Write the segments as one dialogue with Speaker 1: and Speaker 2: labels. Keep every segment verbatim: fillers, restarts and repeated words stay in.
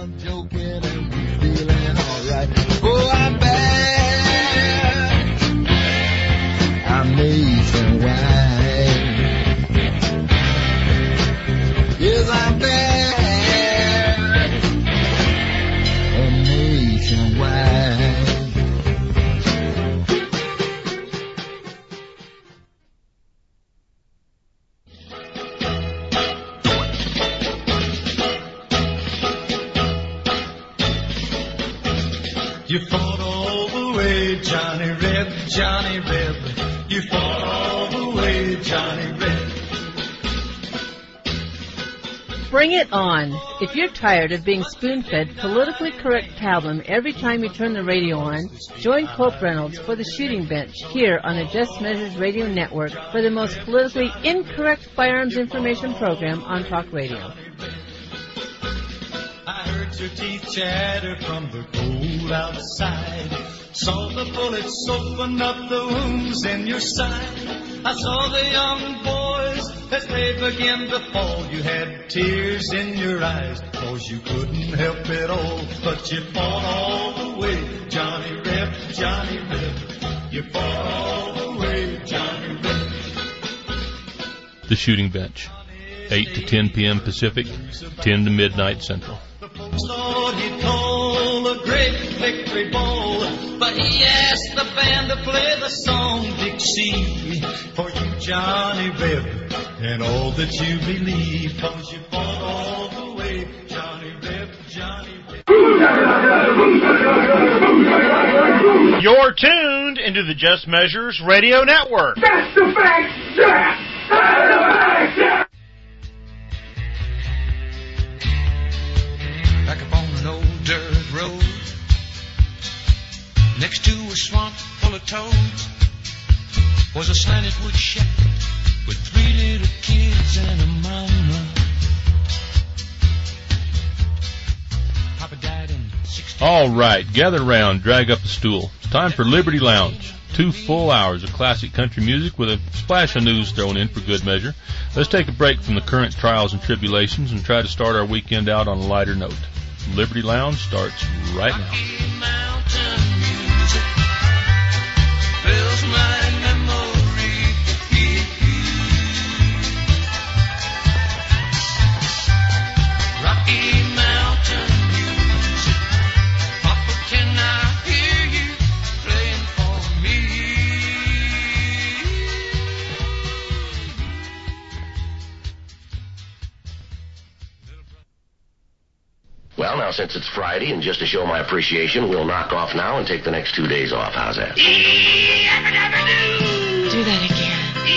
Speaker 1: I'm joking and feeling alright. Oh, I'm back. I'm nationwide. Yes, I'm back. I'm nationwide.
Speaker 2: You fought all the way, Johnny Reb, Johnny Reb. You fought all the way, Johnny Reb.
Speaker 3: Bring it on. If you're tired of being spoon-fed politically correct pablum every time you turn the radio on, join Cope Reynolds for the Shooting Bench here on the Just Measures Radio Network for the most politically incorrect firearms information program on talk radio.
Speaker 2: I heard your teeth chatter from the cold outside. Saw the bullets open up the wounds in your side. I saw the young boys as they began to fall. You had tears in your eyes, cause you couldn't help it all. But you fought all the way, Johnny Reb, Johnny Reb. You fought all the way, Johnny Reb.
Speaker 4: The Shooting Bench, eight to ten p.m. Pacific, ten to midnight Central.
Speaker 2: The folks thought he'd call a great victory ball, but he asked the band to play the song Dixie for you, Johnny Reb, and all that you believe, cause you fought all the way, Johnny Reb, Johnny Reb.
Speaker 5: You're tuned into the Just Measures Radio Network.
Speaker 6: That's the fact, yeah! That's the fact, yeah!
Speaker 7: Back up on an old dirt road, next to a swamp full of toads, was a slanted wood shack with three little kids and a mama. Papa died in sixteen.
Speaker 4: All right, gather around, drag up a stool. It's time for Liberty Lounge. Two full hours of classic country music with a splash of news thrown in for good measure. Let's take a break from the current trials and tribulations and try to start our weekend out on a lighter note. Liberty Lounge starts right now.
Speaker 7: Mountain music fills my memory. Rocky Mountain music. Papa, can I hear you playing for me?
Speaker 8: Well, now, since it's Friday, and just to show my appreciation, we'll knock off now and take the next two days off. How's that?
Speaker 6: Do
Speaker 9: that again.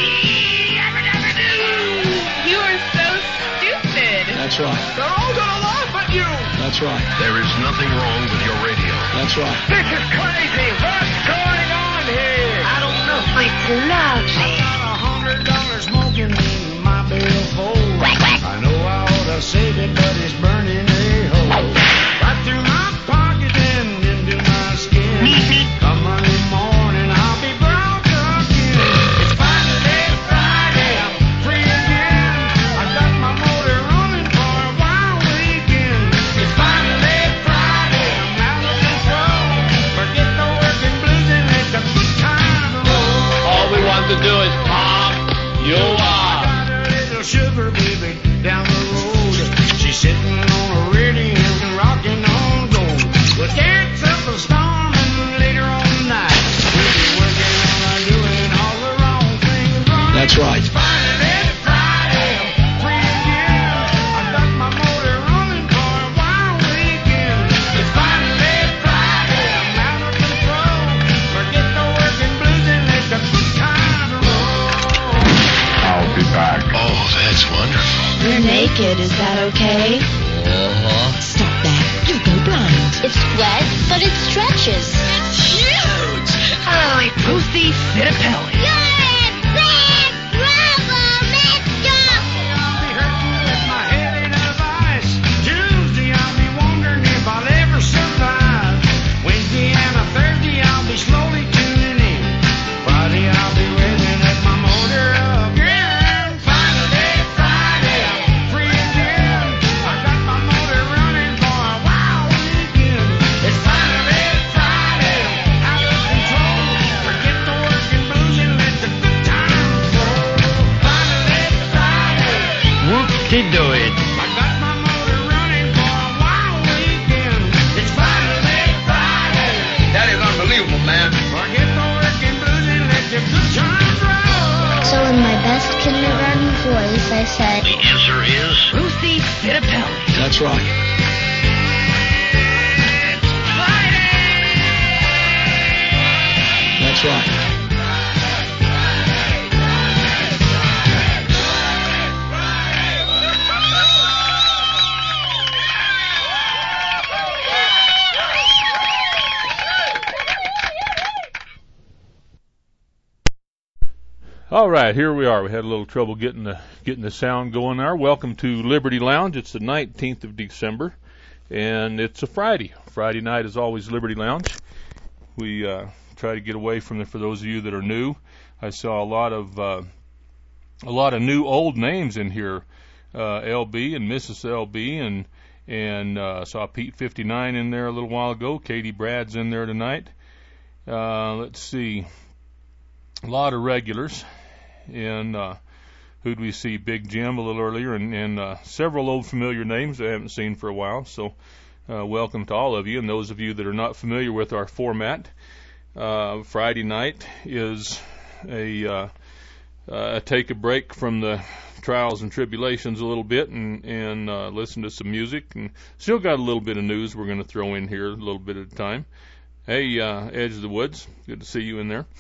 Speaker 6: You are so stupid.
Speaker 10: That's right.
Speaker 6: They're all gonna laugh at you.
Speaker 10: That's right.
Speaker 8: There is nothing wrong with your radio.
Speaker 10: That's right.
Speaker 6: This is crazy. What's going on here? I don't know. It's lovely.
Speaker 7: I got a hundred dollars smoking in my billfold. I know I ought to save it, but it's burning a hole right through my pocket and into my skin. Come Monday morning, I'll be broke again. It's finally Friday, I'm free again. I got my motor running for a wild weekend. It's finally Friday, I'm out of control. Forget the working blues and let the good time roll.
Speaker 5: All we want to do is pop you up.
Speaker 7: I got a little sugar baby down the road. She's sitting on a radio and rocking on gold. We'll dance up a storm and later on tonight we'll be working on doing all the wrong things right.
Speaker 10: That's right.
Speaker 7: It's finally Friday, I'm free again. I got my motor running for a wild weekend. It's finally Friday, I'm out of control. Forget the working blues and let the good times roll.
Speaker 11: I'll be back.
Speaker 8: Oh, that's wonderful.
Speaker 9: You're naked, is that okay?
Speaker 8: Uh-huh.
Speaker 9: Stop that. You'll go blind.
Speaker 12: It's wet, but it stretches.
Speaker 6: It's huge. Holy Pussy Citapelli.
Speaker 12: You're in big trouble, mister!
Speaker 7: I'll be hurting with my head in a vice. Tuesday I'll be wondering if I'll ever survive. Wednesday and a Thursday I'll be slowly tuning in. Friday I'll be revving at my motor again. Finally Friday, I'm free again. I got my motor running for a while.
Speaker 6: it.
Speaker 7: I got my motor running for a wild weekend. It's Friday, Friday.
Speaker 6: That is unbelievable, man.
Speaker 7: Forget the working blues and let your good times roll.
Speaker 12: So in my best kindergarten voice, I said,
Speaker 6: The answer is
Speaker 9: Ruthie Fittipaldi.
Speaker 1: That's right. That's right.
Speaker 4: All right, here we are. We had a little trouble getting the getting the sound going there. Welcome to Liberty Lounge. It's the nineteenth of December, and it's a Friday. Friday night is always Liberty Lounge. We uh, try to get away from it for those of you that are new. I saw a lot of uh, a lot of new old names in here. Uh, L B and Missus L B, and and uh, saw Pete fifty-nine in there a little while ago. Katie Brad's in there tonight. Uh, let's see, a lot of regulars. And uh, who'd we see? Big Jim a little earlier, and, and uh, several old familiar names I haven't seen for a while. So uh, welcome to all of you, and those of you that are not familiar with our format. Uh, Friday night is a, uh, uh, take a break from the trials and tribulations a little bit and, and uh, listen to some music. And still got a little bit of news we're going to throw in here a little bit at a time. Hey, uh, Edge of the Woods, good to see you in there.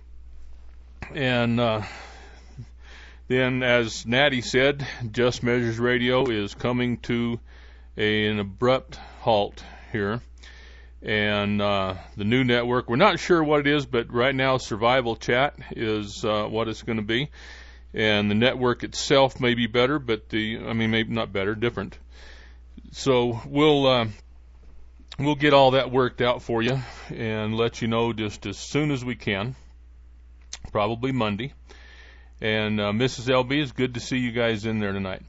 Speaker 4: And uh, then, as Natty said, Just Measures Radio is coming to a, an abrupt halt here. And uh, the new network, we're not sure what it is, but right now Survival Chat is uh, what it's going to be. And the network itself may be better, but the, I mean, maybe not better, different. So we'll uh, we'll get all that worked out for you and let you know just as soon as we can, probably Monday. And uh, Missus L B, it's good to see you guys in there tonight.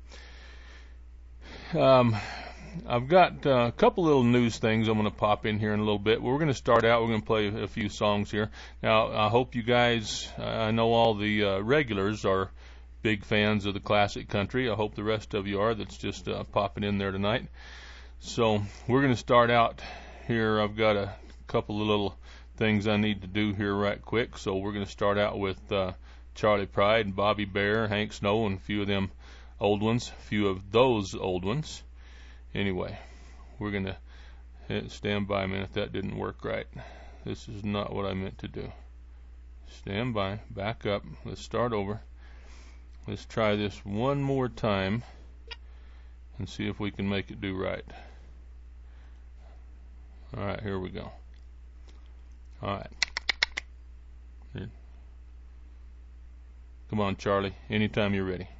Speaker 4: Um, I've got uh, a couple little news things I'm going to pop in here in a little bit. We're going to start out. We're going to play a few songs here. Now, I hope you guys, I know all the uh, regulars are big fans of the classic country. I hope the rest of you are that's just uh, popping in there tonight. So we're going to start out here. I've got a couple of little things I need to do here right quick. So we're going to start out with uh, Charlie Pride and Bobby Bear, Hank Snow, and a few of them old ones, a few of those old ones. Anyway, we're going to stand by a minute. That didn't work right. This is not what I meant to do. Stand by. Back up. Let's start over. Let's try this one more time and see if we can make it do right. All right, here we go. All right. Here. Come on, Charlie. Anytime you're ready.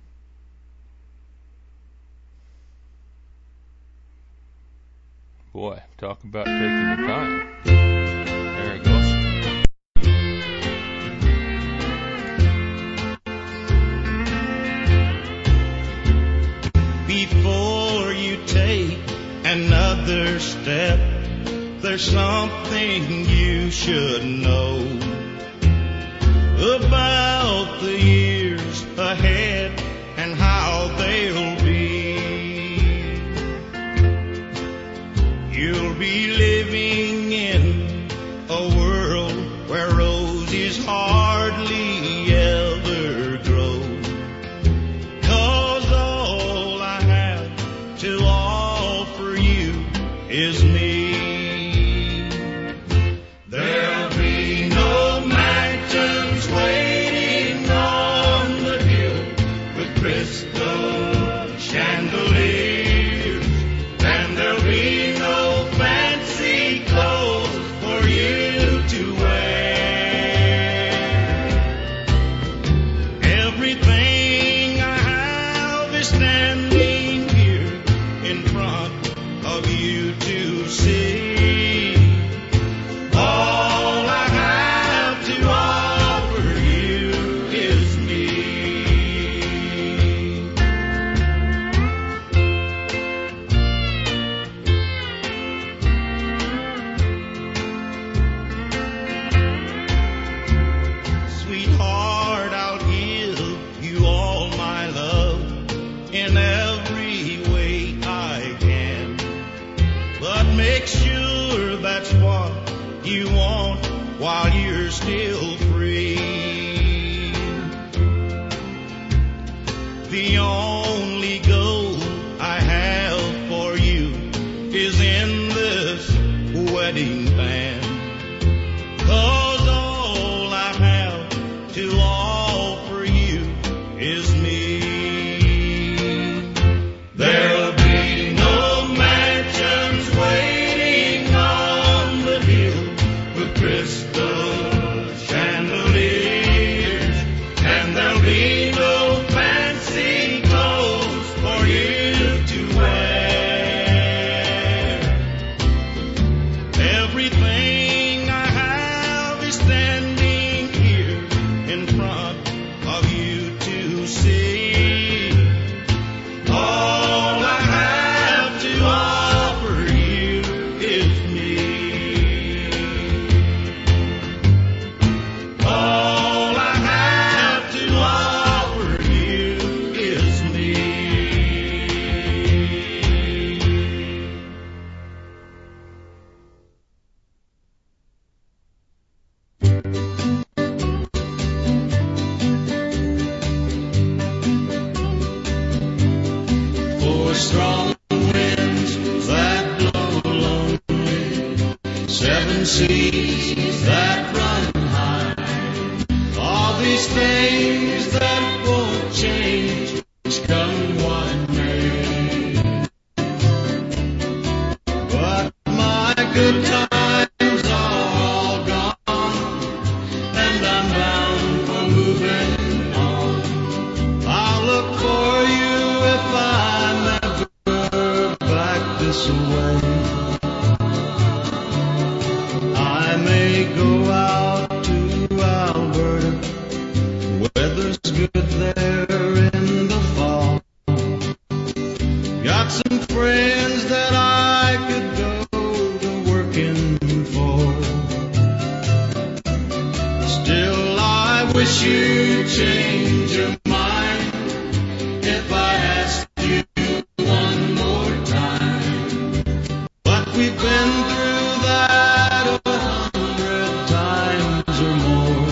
Speaker 4: Boy, talk about taking your time. There it goes.
Speaker 2: Before you take another step, there's something you should know about the years ahead and how they'll be. You'll be living in a world where roses hardly ever grow. 'Cause all I have to offer you is me. There'll be no mansions waiting on the hill with crystal chandeliers, and there'll be no fancy clothes for you to wear. Everything I have is standing here in front of you to see.
Speaker 7: you're still free. The only goal I have for you is in this wedding band. 'Cause all I have to offer you is me. There'll be no mansions waiting on the hill with crystal chandeliers, and there'll be no fancy clothes for you to wear. Everything I have is standing here in front of you to see. All I have to offer you is me. All I have to offer you is me. Four strong winds that blow lonely, seven seas that run high, all these things that won't change, come what may. But my good times are all gone, and I'm bound for moving on. I'll look for you if I'm ever back this way. I may go out to Alberta, weather's good there in the fall. Got some friends that I could go to working for. Still, I wish you'd change your mind if I asked you one more time. But we've been through that a hundred times or more.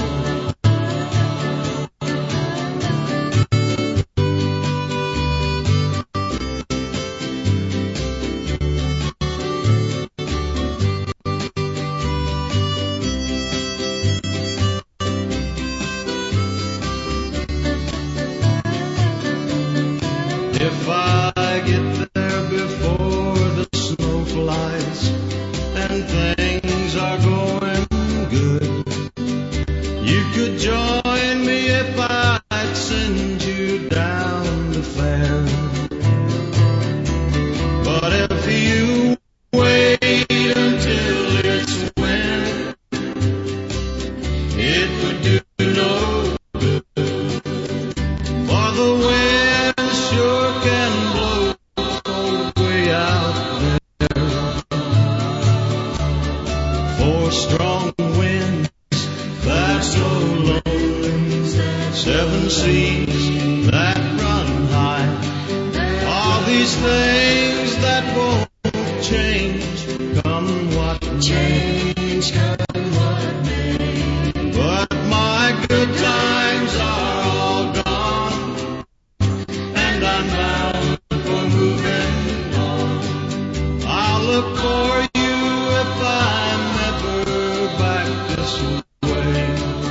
Speaker 7: If I get there before the snow flies and things are going good, you could join me if I'd send you down the fair. But if you wait until it's winter, it would do no good. For the wind sure can blow way out there. Four strong winds that blow lonely, seven seas that run high, all these things that won't change, come what change, come what may. But my good times are all gone, and I'm bound for moving on. I'll look for you if I'm ever back this way.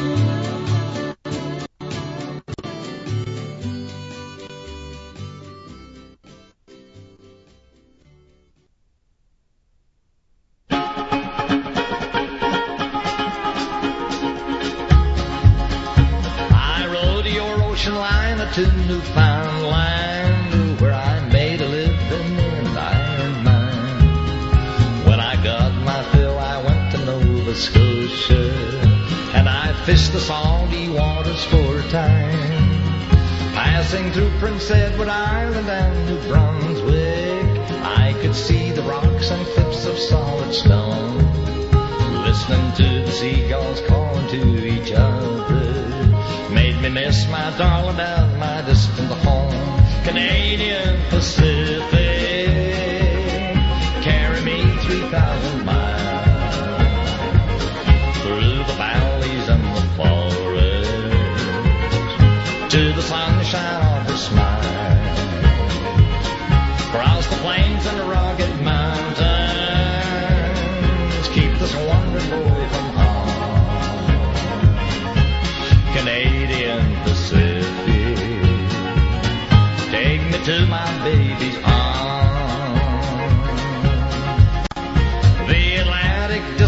Speaker 10: I rode your ocean liner to Newfoundland, where I made a living and I earned mine. When I got my fill, I went to Nova Scotia, and I fished the salty waters for a time. Passing through Prince Edward Island and New Brunswick, I could see the rocks and cliffs of solid stone. Listening to the seagulls calling to each other made me miss my darling and my distant home. Canadian Pacific, carry me three thousand miles through the valleys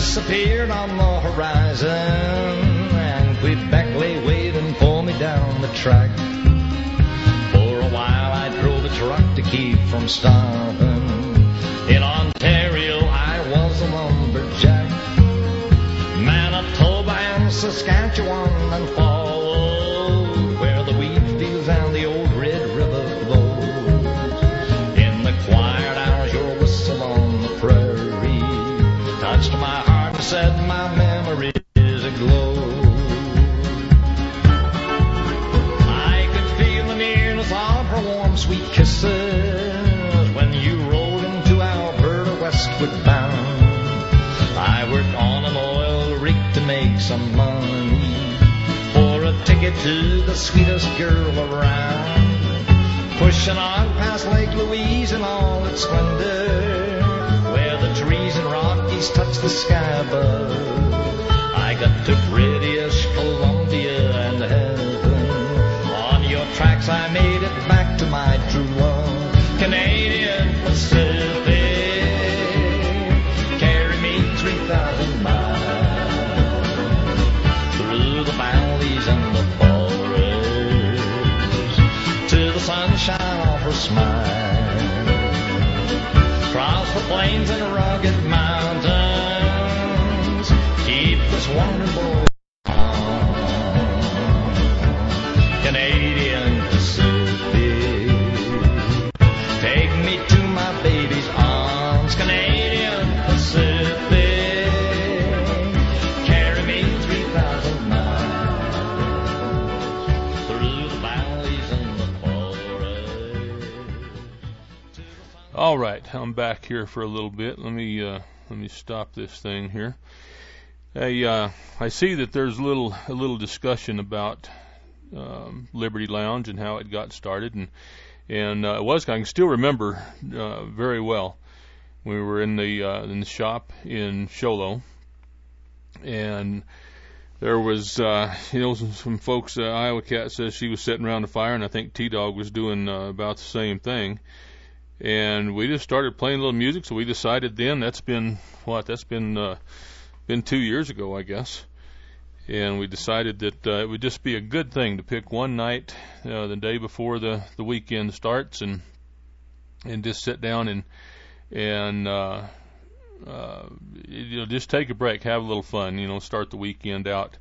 Speaker 10: disappeared on the horizon, and Quebec lay waiting for me down the track. For a while I drove a truck to keep from starving. In Ontario I was a lumberjack. Manitoba and Saskatchewan and followed, where the wheat fields and the old Red River flows. In the quiet hours your whistle on the prairie touched my heart and set my memories aglow. I could feel the nearness of her warm sweet kisses when you rode into Alberta westward bound. I worked on an oil rig to make some money for a ticket to the sweetest girl around. Pushing on past Lake Louise in all its splendor, where the trees and Rockies touch the sky above. I got to British Columbia and heaven. On your tracks I made it back to my true love. Canadian Pacific, carry me three thousand miles through the valleys and the forests to the sunshine of her smile. Cross the plains and rugged mountains, keep this wonderful on. Canadian Pacific, take me to my baby's arms. Canadian Pacific, carry me three thousand miles through the valleys and the forests.
Speaker 4: All right, I'm back here for a little bit. Let me uh, let me stop this thing here. Hey, uh, I see that there's a little a little discussion about um, Liberty Lounge and how it got started, and and uh, it was I can still remember uh, very well. We were in the uh, in the shop in Show Low, and there was uh, you know some, some folks. Uh, Iowa Cat says she was sitting around the fire, and I think T Dog was doing uh, about the same thing. And we just started playing a little music, so we decided then, that's been, what, that's been uh, been two years ago, I guess. And we decided that uh, it would just be a good thing to pick one night, uh, the day before the, the weekend starts, and and just sit down and, and uh, uh, you know, just take a break, have a little fun, you know, start the weekend out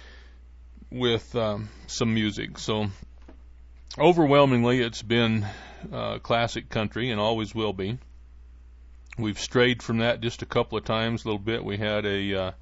Speaker 4: with um, some music. So overwhelmingly, it's been uh, classic country and always will be. We've strayed from that just a couple of times, a little bit. We had a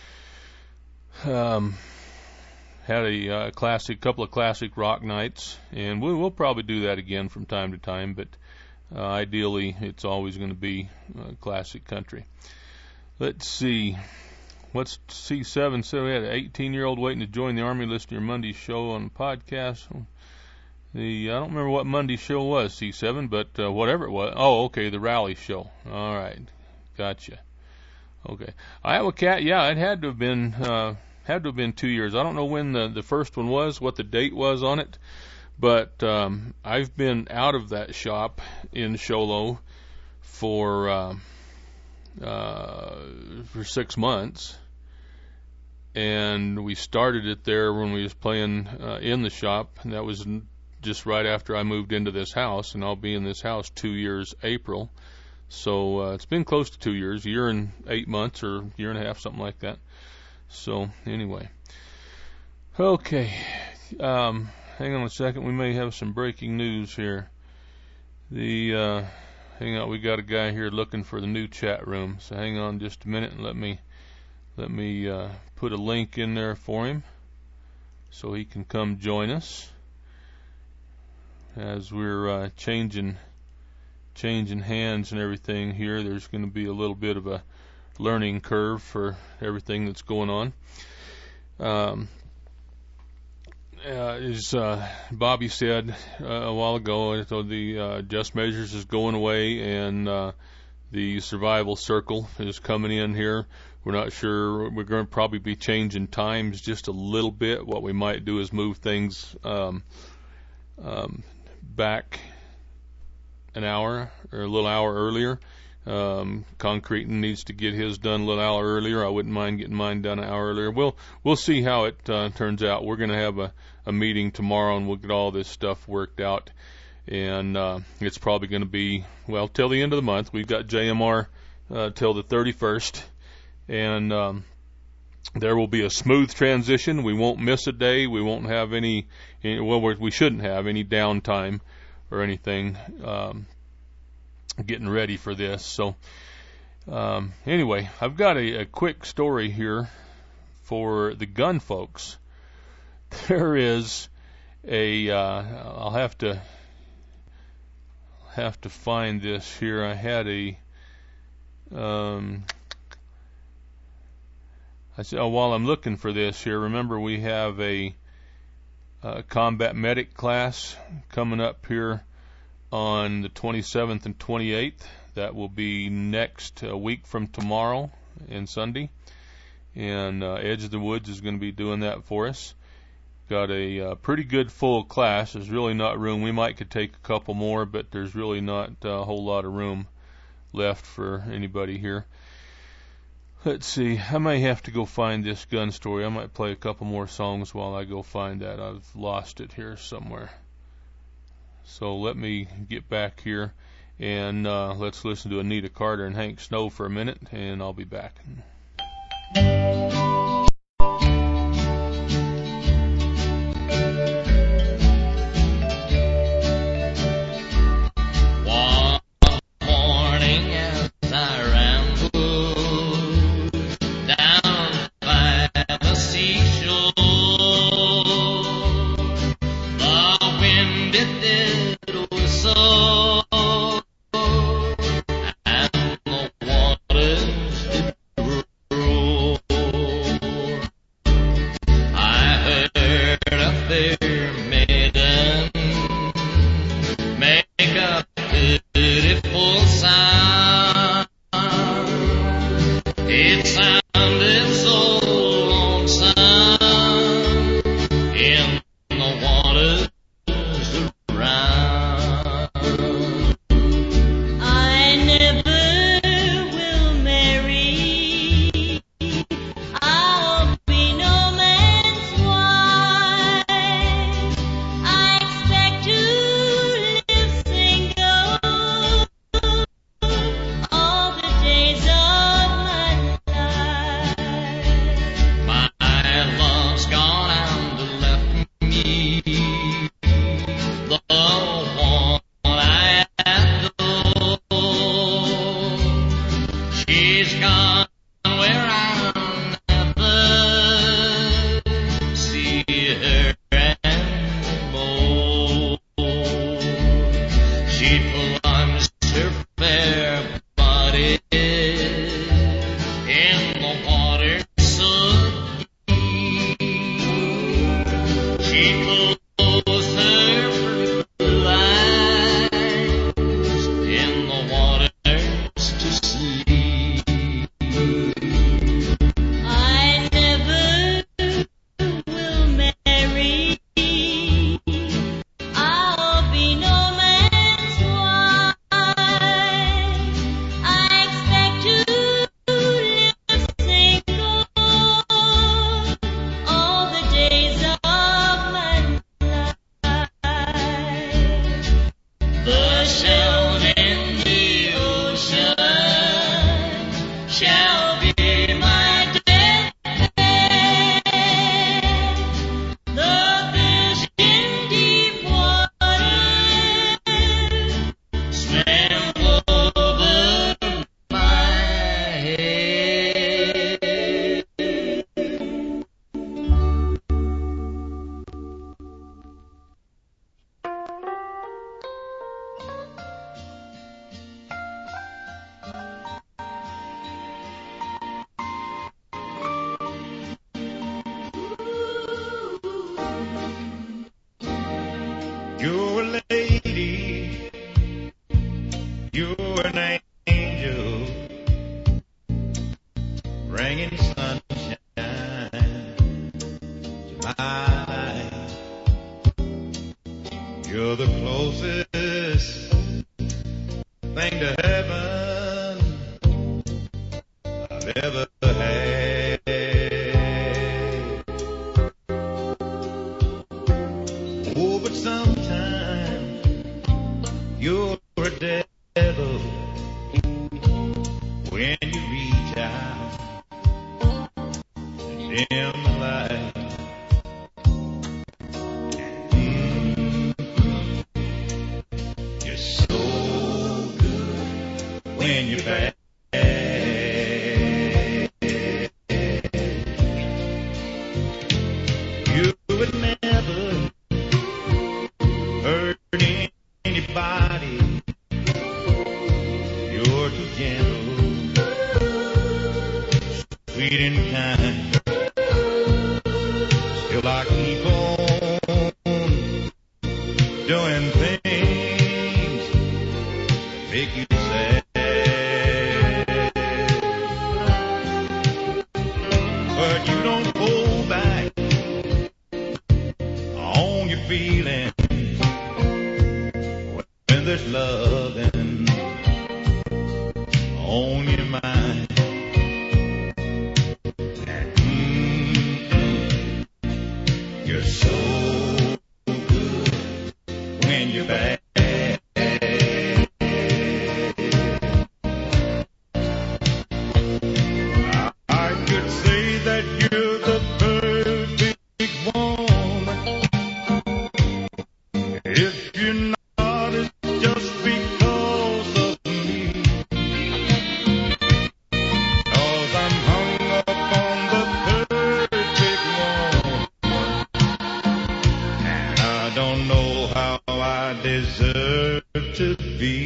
Speaker 4: uh, um, had a uh, classic, couple of classic rock nights, and we, we'll probably do that again from time to time. But uh, ideally, it's always going to be uh, classic country. Let's see. What's C seven? So we had an eighteen-year-old waiting to join the Army. Listen to your Monday show on the podcast. The I don't remember what Monday show was, C seven, but uh, whatever it was. Oh, okay, the rally show. All right, gotcha. Okay, Iowa Cat. Yeah, it had to have been uh, had to have been two years. I don't know when the the first one was, what the date was on it, but um, I've been out of that shop in Show Low for uh, uh, for six months. And we started it there when we was playing uh, in the shop, and that was just right after I moved into this house, and I'll be in this house two years April. So uh, it's been close to two years, a year and eight months or a year and a half, something like that. So anyway, okay, um, hang on a second. We may have some breaking news here. The uh, hang on, we got a guy here looking for the new chat room. So hang on just a minute and let me let me uh, put a link in there for him so he can come join us. As we're uh, changing changing hands and everything here, there's going to be a little bit of a learning curve for everything that's going on. Um, uh, as uh, Bobby said uh, a while ago, so the uh, Just Measures is going away, and uh, the Survival Circle is coming in here. We're not sure. We're going to probably be changing times just a little bit. What we might do is move things um, um, back an hour or a little hour earlier. Um, concreting needs to get his done a little hour earlier. I wouldn't mind getting mine done an hour earlier. We'll we'll see how it uh, turns out. We're going to have a, a meeting tomorrow, and we'll get all this stuff worked out. And uh, it's probably going to be, well, till the end of the month. We've got J M R uh, till the thirty-first, and um, there will be a smooth transition. We won't miss a day. We won't have any, any well, we shouldn't have any downtime or anything. Um, getting ready for this. So um, anyway, I've got a, a quick story here for the gun folks. There is a uh, I'll have to have to find this here. I had a um, I said oh, while I'm looking for this here, remember we have a, a combat medic class coming up here on the twenty-seventh and twenty-eighth. That will be next a week from tomorrow and Sunday. And uh, Edge of the Woods is going to be doing that for us. Got a uh, pretty good full class. There's really not room. We might could take a couple more, but there's really not a whole lot of room left for anybody here. Let's see. I may have to go find this gun story. I might play a couple more songs while I go find that. I've lost it here somewhere. So let me get back here, and uh, let's listen to Anita Carter and Hank Snow for a minute, and I'll be back.
Speaker 7: You're a lady, you're an angel, bringing sunshine to my life. You're the closest thing to heaven ever had. Oh, but sometimes you're a devil when you reach out and dim the light. Mm-hmm. You're so good when you're bad. You would never hurt anybody. You're too gentle, sweet and kind. Still I keep on doing things that make you sad. But you don't hold back on your feelings when there's loving on your mind. Mm-mm. You're so good when you're bad. I could say that you're the perfect woman. If you're not, it's just because of me. 'Cause I'm hung up on the perfect woman, and I don't know how I deserve to be.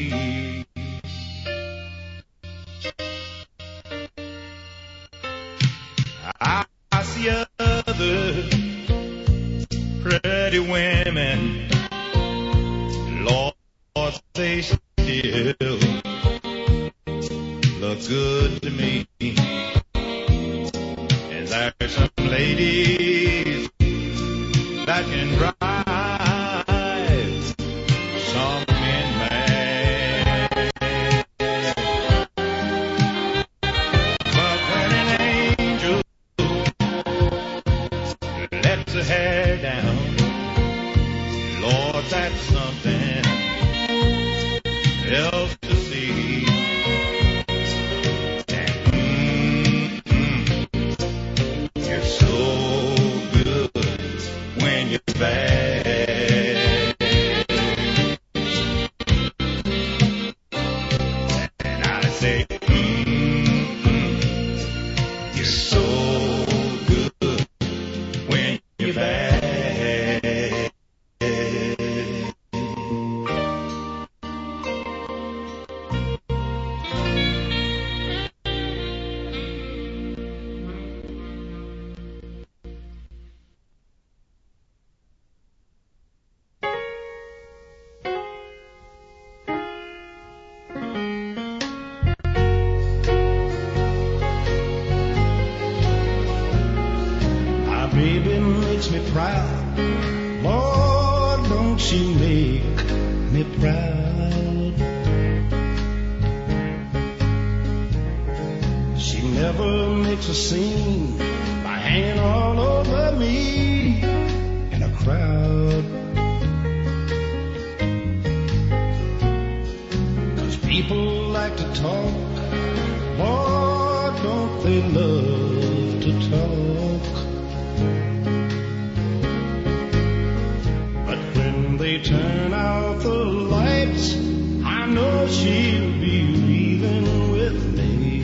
Speaker 7: I, I see other pretty women, Lord, they still look good to me. And there's some ladies that can drive some men mad. But when an angel lets her hair down, Lord, that's something else to see. Mm-mm. You're so good when you're bad. And I say, mm-mm. You're so good when you're bad. My baby makes me proud. Lord, don't she make me proud. She never makes a scene by hanging all over me in a crowd. 'Cause people like to talk. Lord, don't they love to talk. But when they turn out the lights, I know she'll be leaving with me.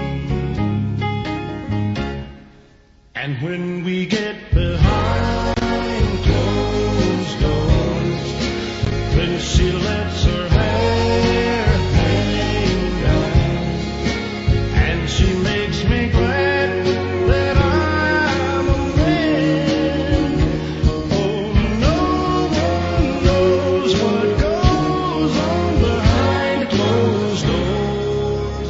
Speaker 7: And when we get behind closed doors, when she lets her hair hang down, and she makes me glad that I'm a man. Oh, no one knows what goes on behind closed doors.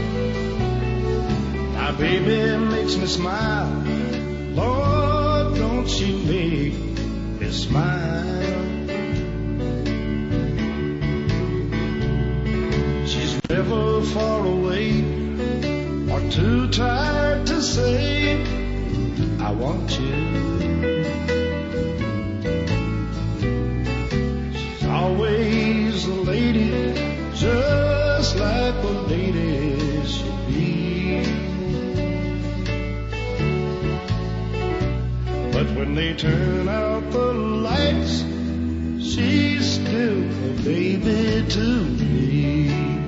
Speaker 7: My baby makes me smile. Lord, don't won't you make me smile? She's never far away or too tired to say, I want you. She's always a lady, just like a lady should be. But when they turn out the lights, she's still a baby to me.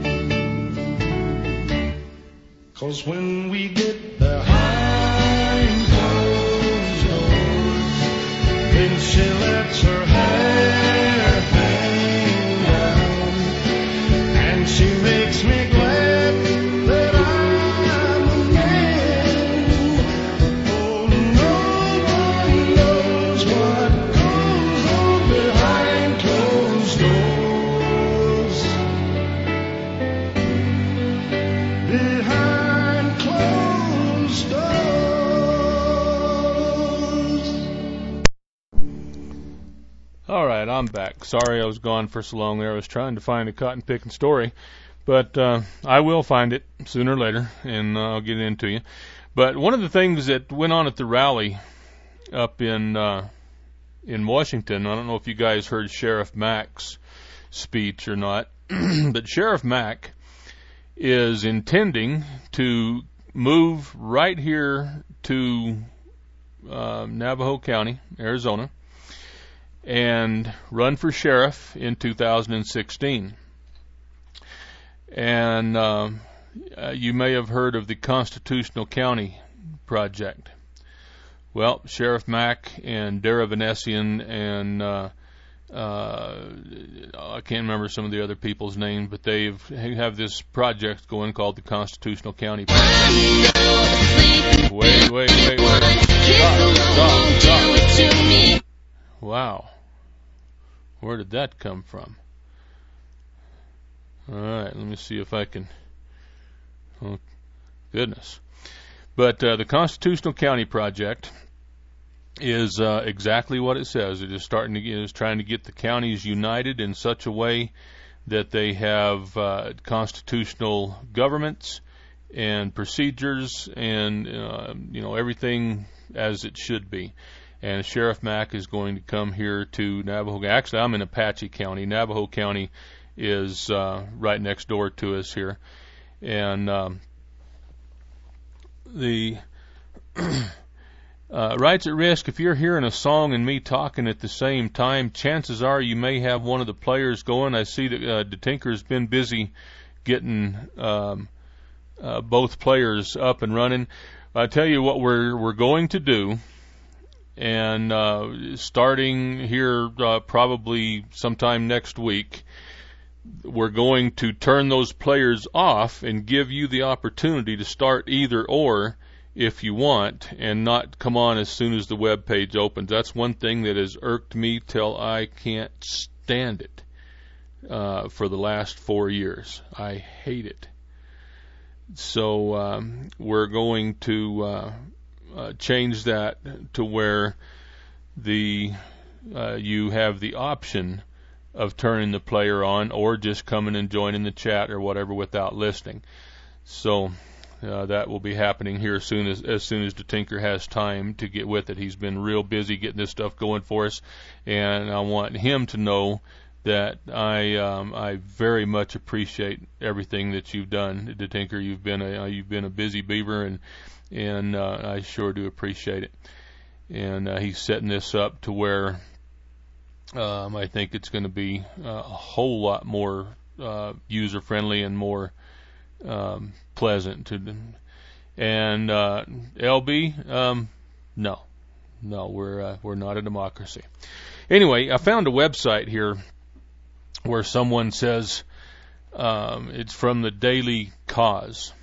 Speaker 7: 'Cause when we get behind closed doors, then she lets her hair hang down, and she makes me glad that I'm a man. Oh, no one knows what goes on behind closed doors. Behind closed doors.
Speaker 4: All right, I'm back. Sorry I was gone for so long there. I was trying to find a cotton picking story, but uh, I will find it sooner or later, and uh, I'll get it into you. But one of the things that went on at the rally up in uh, in Washington, I don't know if you guys heard Sheriff Mack's speech or not, but Sheriff Mack is intending to move right here to uh, Navajo County, Arizona, and run for sheriff in two thousand sixteen. And uh, uh, you may have heard of the Constitutional County Project. Well, Sheriff Mack and Dara Vanessian and uh, uh, I can't remember some of the other people's names, but they've they have this project going called the Constitutional County Project. Wait, wait, wait, wait. Stop, stop, stop. Wow. Where did that come from? All right, let me see if I can. Oh, goodness. But uh, the Constitutional County Project is uh, exactly what it says. It is starting to get, is trying to get the counties united in such a way that they have uh, constitutional governments and procedures and uh, you know everything as it should be. And Sheriff Mack is going to come here to Navajo. Actually, I'm in Apache County. Navajo County is uh, right next door to us here. And um, the uh, rights at risk, if you're hearing a song and me talking at the same time, chances are you may have one of the players going. I see that uh, DeTinker's been busy getting um, uh, both players up and running. I tell you what we're we're going to do. And uh, starting here uh, probably sometime next week, we're going to turn those players off and give you the opportunity to start either or if you want, and not come on as soon as the web page opens. That's one thing that has irked me till I can't stand it uh, for the last four years. I hate it. So um, we're going to uh, uh, change that to where the uh, you have the option of turning the player on or just coming and joining the chat or whatever without listening. So uh, that will be happening here as soon as as soon as DeTinker has time to get with it. He's been real busy getting this stuff going for us, and I want him to know that I um, I very much appreciate everything that you've done, DeTinker. You've been a you've been a busy beaver, and and uh, I sure do appreciate it. And uh, he's setting this up to where um, I think it's going to be uh, a whole lot more uh, user friendly and more um, pleasant to them. And uh, L B, um, no, no, we're uh, we're not a democracy. Anyway, I found a website here where someone says um, it's from the Daily Cause,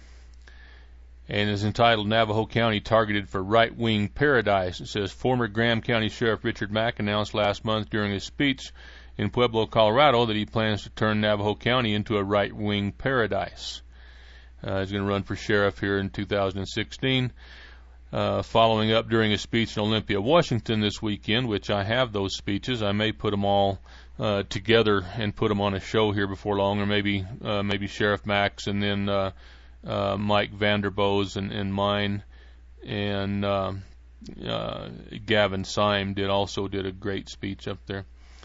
Speaker 4: and is entitled Navajo County Targeted for Right-Wing Paradise. It says former Graham County Sheriff Richard Mack announced last month during his speech in Pueblo, Colorado, that he plans to turn Navajo County into a right-wing paradise. Uh, he's going to run for sheriff here in two thousand sixteen. uh, following up during a speech in Olympia, Washington this weekend, which I have those speeches. I may put them all uh, together and put them on a show here before long, or maybe uh, maybe Sheriff Max and then uh, uh, Mike Vanderboes and, and mine, and uh, uh, Gavin Syme did also did a great speech up there.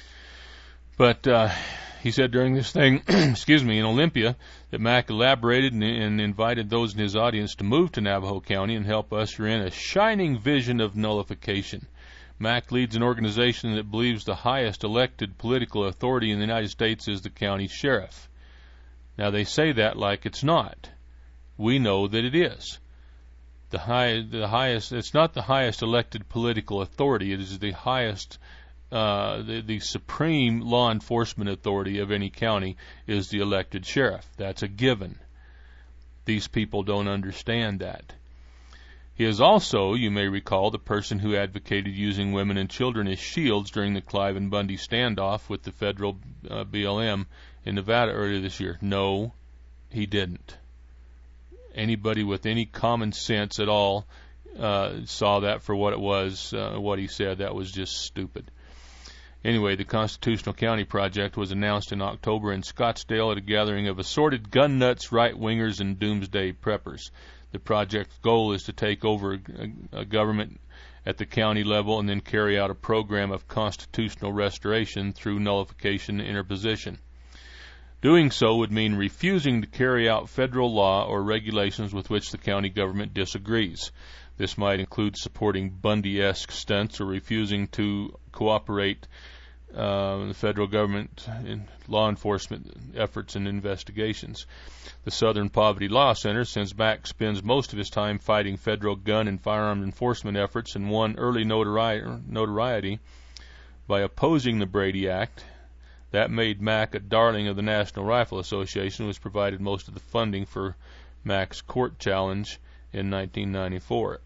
Speaker 4: But uh, he said during this thing, excuse me, in Olympia, that Mac elaborated and, and invited those in his audience to move to Navajo County and help usher in a shining vision of nullification. Mac leads an organization that believes the highest elected political authority in the United States is the county sheriff. Now, they say that like it's not. We know that it is. The high, the highest. It's not the highest elected political authority. It is the highest, uh, the, the supreme law enforcement authority of any county is the elected sheriff. That's a given. These people don't understand that. He is also, you may recall, the person who advocated using women and children as shields during the Clive and Bundy standoff with the federal uh, B L M in Nevada earlier this year. No, he didn't. Anybody with any common sense at all uh, saw that for what it was, uh, what he said. That was just stupid. Anyway, the Constitutional County Project was announced in October in Scottsdale at a gathering of assorted gun nuts, right-wingers, and doomsday preppers. The project's goal is to take over a, a government at the county level and then carry out a program of constitutional restoration through nullification and interposition. Doing so would mean refusing to carry out federal law or regulations with which the county government disagrees. This might include supporting Bundy-esque stunts or refusing to cooperate uh, the federal government in law enforcement efforts and investigations. The Southern Poverty Law Center, since Mac spends most of his time fighting federal gun and firearm enforcement efforts, and won early notori- notoriety by opposing the Brady Act. That made Mac a darling of the National Rifle Association, which provided most of the funding for Mac's court challenge in nineteen ninety-four.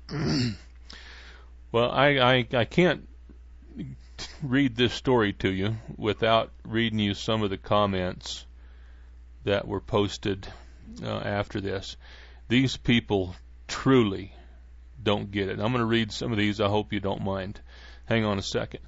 Speaker 4: Well, I, I, I can't read this story to you without reading you some of the comments that were posted uh, after this. These people truly don't get it. I'm going to read some of these. I hope you don't mind. Hang on a second.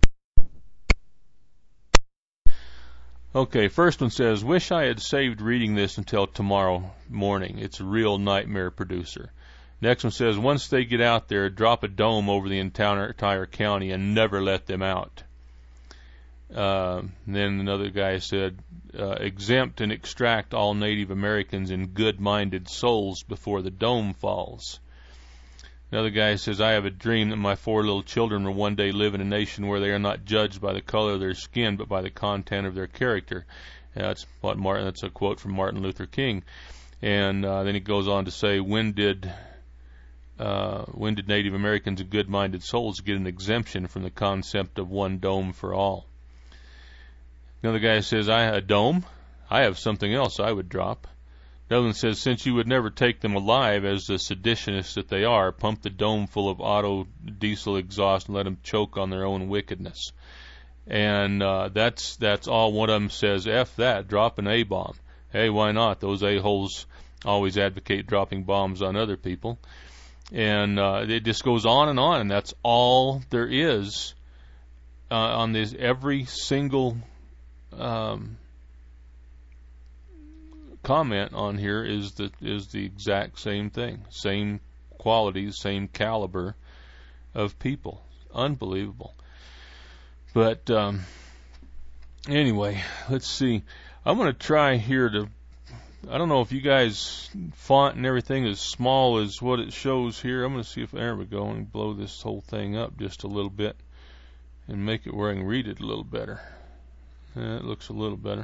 Speaker 4: Okay, first one says, wish I had saved reading this until tomorrow morning. It's a real nightmare producer. Next one says, once they get out there, drop a dome over the entire, entire county and never let them out. Uh, then another guy said, uh, exempt and extract all Native Americans and good-minded souls before the dome falls. Another guy says, I have a dream that my four little children will one day live in a nation where they are not judged by the color of their skin, but by the content of their character. And that's what Martin. That's a quote from Martin Luther King. And uh, then he goes on to say, when did uh, when did Native Americans and good-minded souls get an exemption from the concept of one dome for all? Another guy says, I have a dome. I have something else I would drop. Another one says, since you would never take them alive as the seditionists that they are, pump the dome full of auto diesel exhaust and let them choke on their own wickedness. And uh, that's that's all one of them says, F that, drop an A-bomb. Hey, why not? Those a-holes always advocate dropping bombs on other people. And uh, it just goes on and on, and that's all there is uh, on this. Every single um comment on here is the is the exact same thing, same qualities, same caliber of people. Unbelievable. But um, anyway, let's see. I'm going to try here to. I don't know if you guys font and everything is small as what it shows here. I'm going to see if there we go and blow this whole thing up just a little bit and make it where I can read it a little better. Yeah, it looks a little better.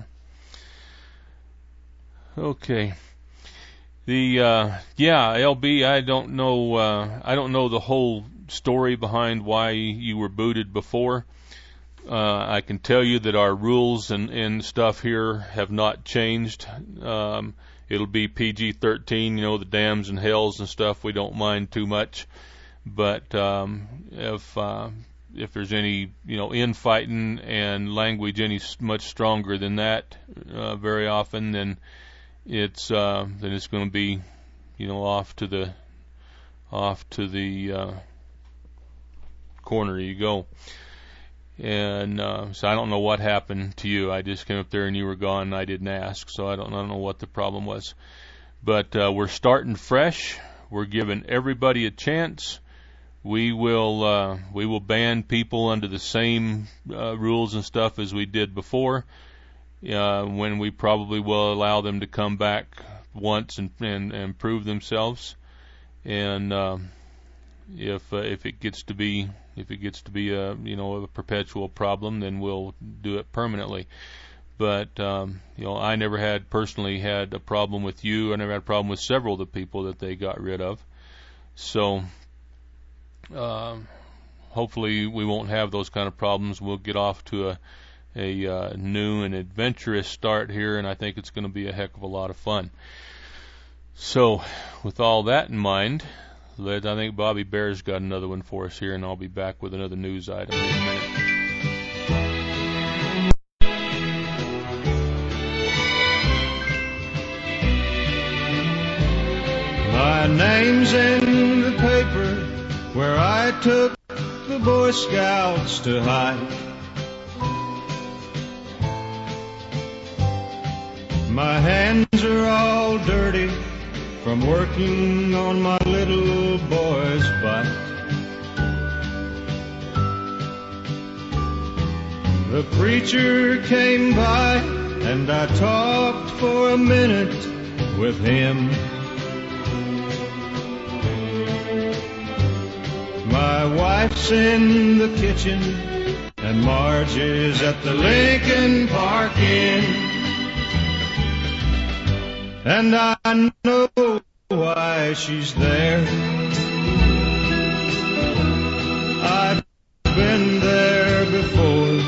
Speaker 4: Okay. The uh, yeah, L B. I don't know. Uh, I don't know the whole story behind why you were booted before. Uh, I can tell you that our rules and, and stuff here have not changed. Um, it'll be P G thirteen. You know, the dams and hells and stuff. We don't mind too much. But um, if uh, if there's any you know infighting and language any much stronger than that, uh, very often, then. It's uh, then it's going to be, you know, off to the off to the uh, corner you go. And uh, so I don't know what happened to you. I just came up there and you were gone and I didn't ask, so I don't, I don't know what the problem was. But uh, we're starting fresh. We're giving everybody a chance. We will uh, we will ban people under the same uh, rules and stuff as we did before, uh, when we probably will allow them to come back once and and, and prove themselves. And uh, if uh, if it gets to be if it gets to be a you know a perpetual problem, then we'll do it permanently. But um, you know, I never had personally had a problem with you. I never had a problem with several of the people that they got rid of. So uh, hopefully we won't have those kind of problems. We'll get off to a a uh, new and adventurous start here, and I think it's going to be a heck of a lot of fun. So with all that in mind, I think Bobby Bear's got another one for us here, and I'll be back with another news item in a minute.
Speaker 7: My name's in the paper where I took the Boy Scouts to hike. My hands are all dirty from working on my little boy's bike. The preacher came by and I talked for a minute with him. My wife's in the kitchen and Marge is at the Lincoln Park Inn. And I know why she's there. I've been there before.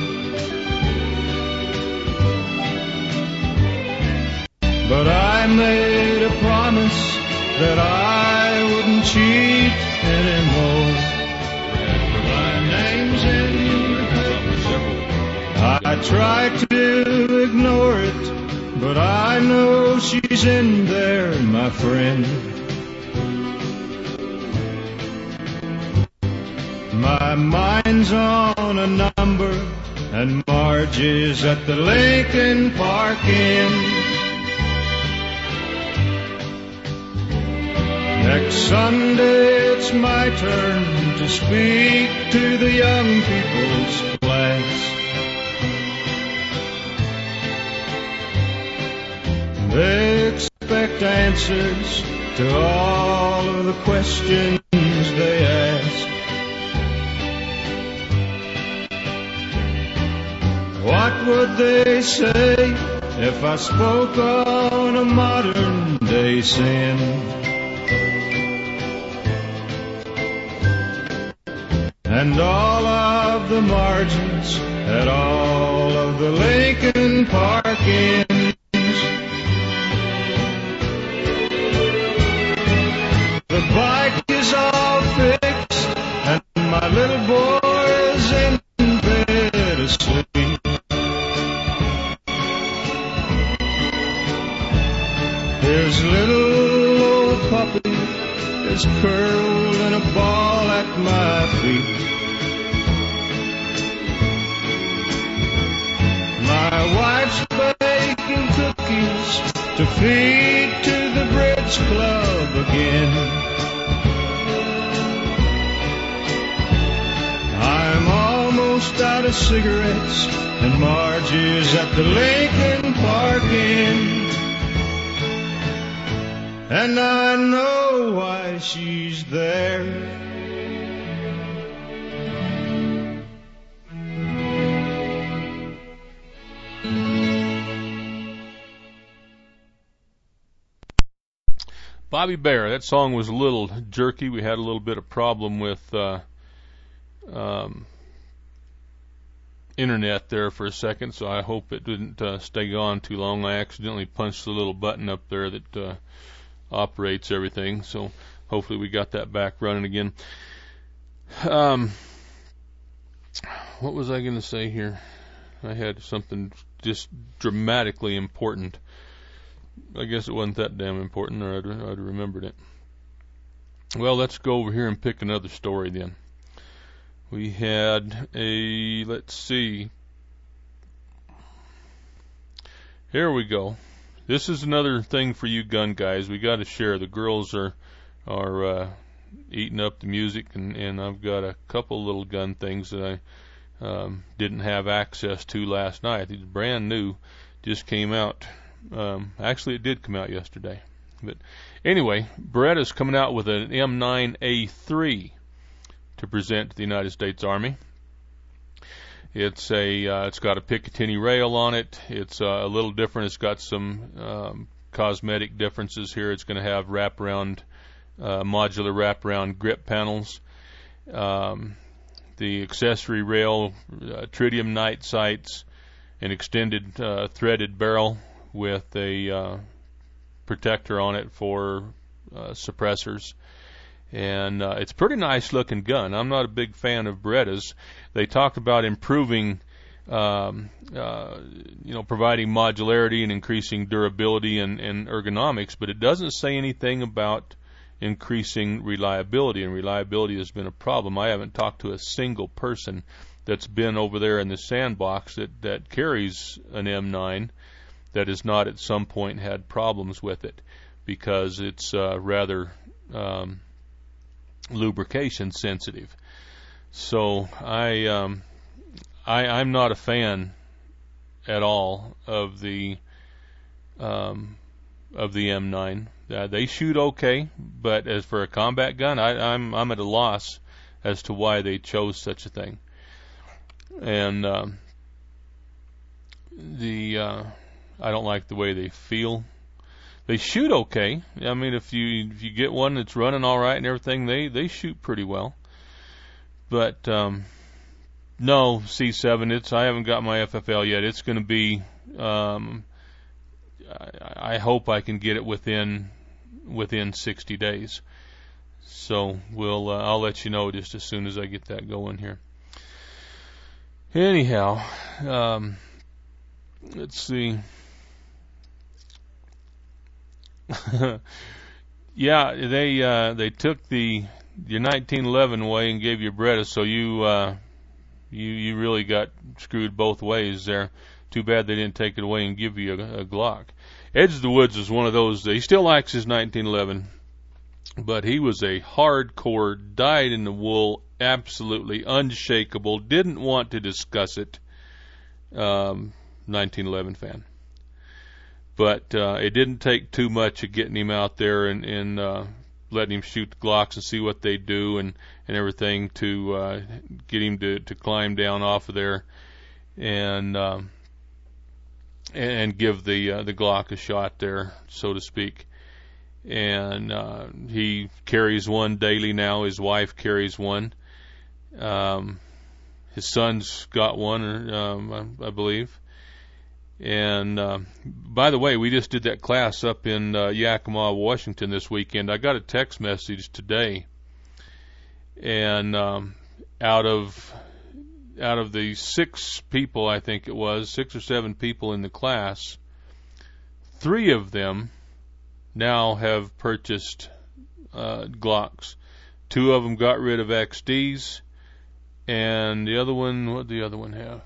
Speaker 7: But I made a promise that I wouldn't cheat anymore. My name's in the paper. I tried to ignore it, but I know she's in there, my friend. My mind's on a number, and Marge is at the Lincoln Park Inn. Next Sunday it's my turn to speak to the young people's class. They expect answers to all of the questions they ask. What would they say if I spoke on a modern day sin? And all of the margins at all of the Lincoln Park Inns. The bike is all fixed and my little boy is in bed asleep. His little old puppy is curled in a ball at my feet. My wife's baking cookies to feed to the Bridge Club again. I'm almost out of cigarettes and Marge is at the Lincoln Park Inn. And I know why she's there.
Speaker 4: Bobby Bear, that song was a little jerky. We had a little bit of problem with uh, um, internet there for a second, so I hope it didn't uh, stay on too long. I accidentally punched the little button up there that uh, operates everything, so hopefully we got that back running again. Um, what was I going to say here? I had something just dramatically important. I guess it wasn't that damn important, or I'd, I'd remembered it. Well, let's go over here and pick another story then. We had a, let's see. Here we go. This is another thing for you gun guys. We got to share. The girls are are uh, eating up the music, and, and I've got a couple little gun things that I um, didn't have access to last night. It's brand new, just came out. Um, actually, it did come out yesterday. But anyway, Beretta's coming out with an M nine A three to present to the United States Army. It's a uh, it's got a Picatinny rail on it. It's uh, a little different. It's got some um, cosmetic differences here. It's going to have wraparound, uh, modular wraparound grip panels. Um, the accessory rail, uh, tritium night sights, an extended uh, threaded barrel with a uh, protector on it for uh, suppressors. And uh, it's a pretty nice looking gun. I'm not a big fan of Beretta's. They talked about improving, um, uh, you know, providing modularity and increasing durability and, and ergonomics, but it doesn't say anything about increasing reliability, and reliability has been a problem. I haven't talked to a single person that's been over there in the sandbox that, that carries an M nine that has not at some point had problems with it, because it's uh, rather um, lubrication sensitive. So I, um, I I'm not a fan at all of the um, of the M nine. Uh, they shoot okay, but as for a combat gun, I, I'm I'm at a loss as to why they chose such a thing. And um, the uh, I don't like the way they feel. They shoot okay. I mean, if you if you get one that's running all right and everything, they, they shoot pretty well. But um, no, C seven. It's I haven't got my F F L yet. It's going to be. Um, I, I hope I can get it within within sixty days. So we'll uh, I'll let you know just as soon as I get that going here. Anyhow, um, let's see. Yeah, they uh, they took the your nineteen eleven away and gave you Beretta, so you uh, you you really got screwed both ways there. Too bad they didn't take it away and give you a, a Glock. Edge of the Woods is one of those. He still likes his nineteen eleven, but he was a hardcore, dyed in the wool, absolutely unshakable, didn't want to discuss it. Um, nineteen eleven fan. But uh, it didn't take too much of getting him out there and, and uh, letting him shoot the Glocks and see what they do and, and everything to uh, get him to, to climb down off of there and um, and give the uh, the Glock a shot there, so to speak. And uh, he carries one daily now. His wife carries one. Um, his son's got one, um, I, I believe. And uh, by the way, we just did that class up in uh, Yakima, Washington this weekend. I got a text message today, and um, out of out of the six people, I think it was six or seven people in the class, three of them now have purchased uh, Glocks. Two of them got rid of X Ds, and the other one, what did the other one have?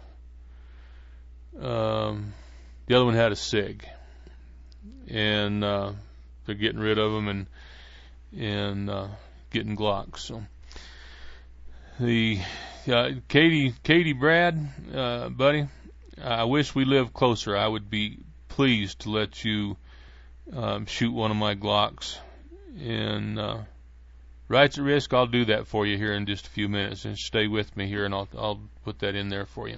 Speaker 4: Um, the other one had a SIG, and uh, they're getting rid of them and and uh, getting Glocks. So the uh, Katie, Katie, Brad, uh, buddy, I wish we lived closer. I would be pleased to let you um, shoot one of my Glocks, and uh, rights at risk, I'll do that for you here in just a few minutes. And stay with me here, and I'll I'll put that in there for you.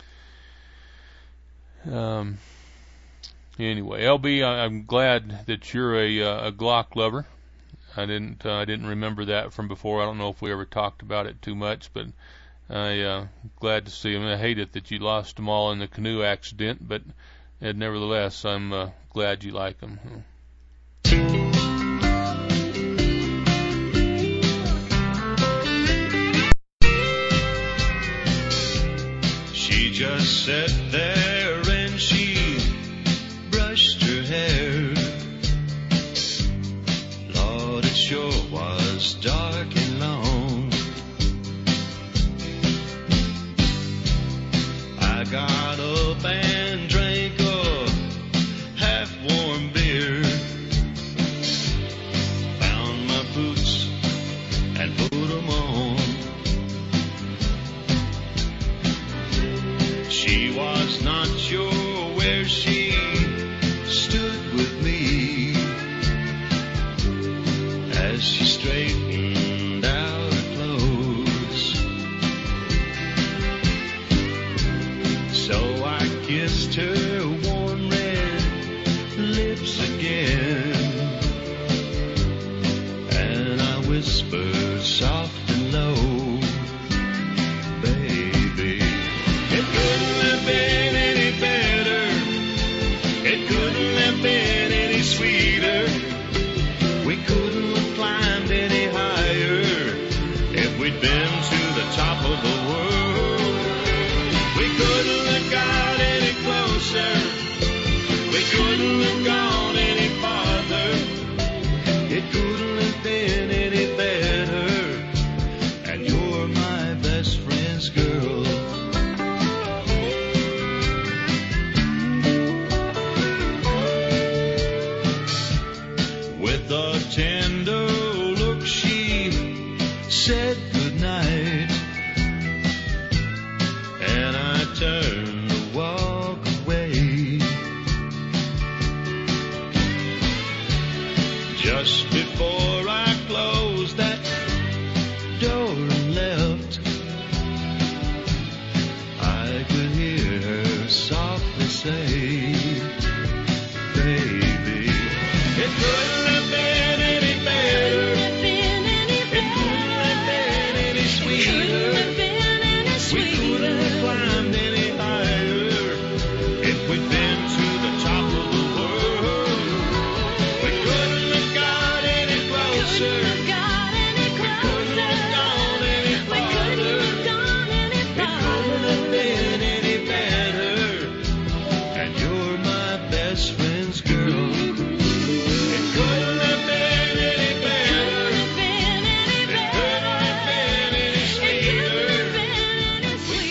Speaker 4: Um, anyway, L B, I, I'm glad that you're a, uh, a Glock lover. I didn't uh, I didn't remember that from before. I don't know if we ever talked about it too much, but I uh, glad to see them. I hate it that you lost them all in the canoe accident, but uh, nevertheless, I'm uh, glad you like them.
Speaker 2: She just sat there and she brushed her hair. Lord, it sure was
Speaker 7: She was not sure where she stood with me as she straightened out her clothes. So I kissed her warm red lips again, and I whispered soft and low, baby, it couldn't have been any better, it couldn't have been any sweeter, we couldn't have climbed any higher if we'd been to the top of the world. We couldn't have got any closer, we couldn't have gone any farther, it couldn't have been any better, and you're my best friend's girl. With a tender look she said goodnight, and I turned to walk away. Just before I closed that door and left, I could hear her softly say, baby, it couldn't have been any better, it couldn't have been any sweeter, we couldn't have climbed any higher if we'd been to the top of the world. We couldn't have got any closer, we couldn't have gone any farther, it couldn't have been any better, and you're my best friend's girl. It couldn't have been any better, it couldn't have been any sweeter, we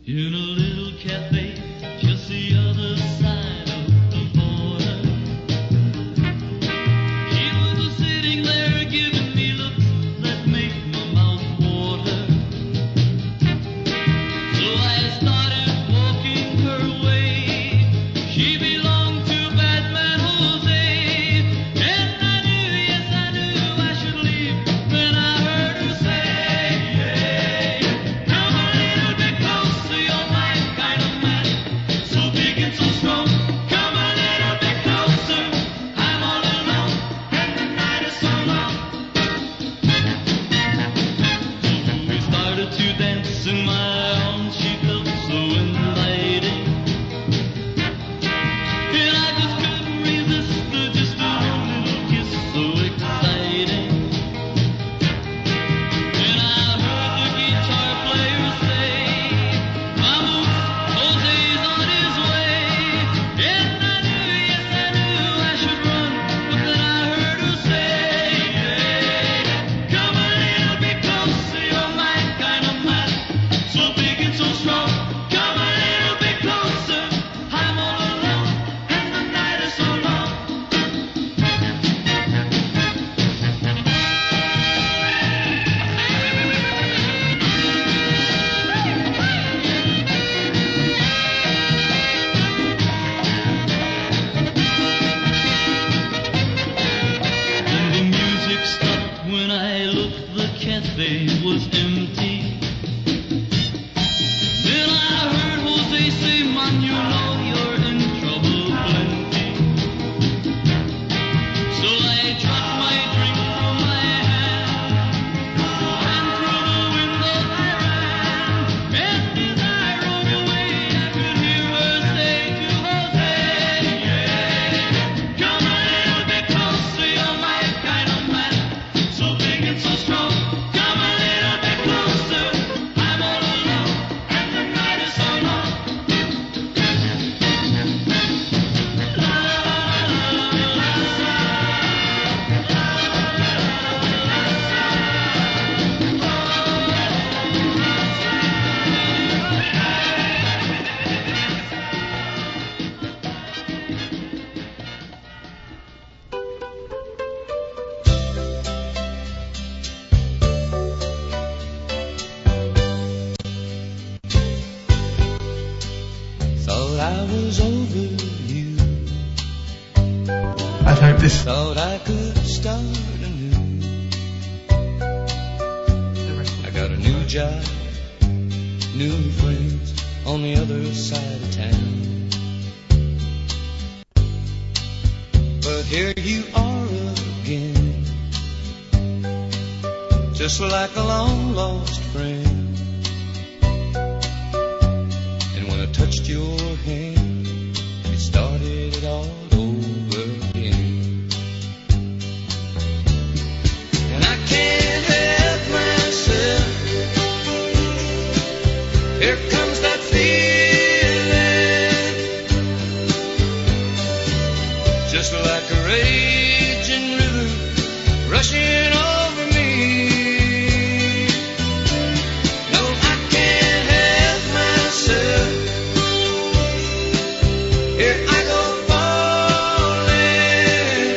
Speaker 2: in a little cafe just the other side of the border. She was sitting there giving me looks that make my mouth water. So I started walking her way. She belonged to Batman Jose, and I knew, yes I knew I should leave when I heard her say, hey, come a little bit closer, you're my kind of man, so big and so strong. Come a little bit closer, I'm all alone, and the night is so long. We started to dance in my arms, she felt so inviting, and I just couldn't resist her, just a little kiss so exciting. And I heard the guitar player say, Vamos, Jose's on his way. And I knew, yes I knew I should run, but then I heard her say, hey, come a little bit closer, you're my kind of man, so big and so strong. Come a little bit closer, I'm all alone, and the night is so long. And the music stopped when I looked, the cafe was empty. Then I heard Jose say, man, you know you're in trouble plenty. So I dropped my drink from my hand, and through the window I ran. And as I rode away, I could hear her say to Jose, yeah, come a little bit closer, you're my kind of man, so big and so strong. Come a little bit closer, I'm all alone, and the night is so long. Thought I was over you.
Speaker 11: I hope this.
Speaker 2: Thought I could start anew. I got a new job, new friends on the other side of town. But here you are again, just like a long lost friend. And when I touched your hand, it started it all over again. And I can't help myself, here comes that feeling, just like a raging river rushing over me. No, I can't help myself, here I go falling,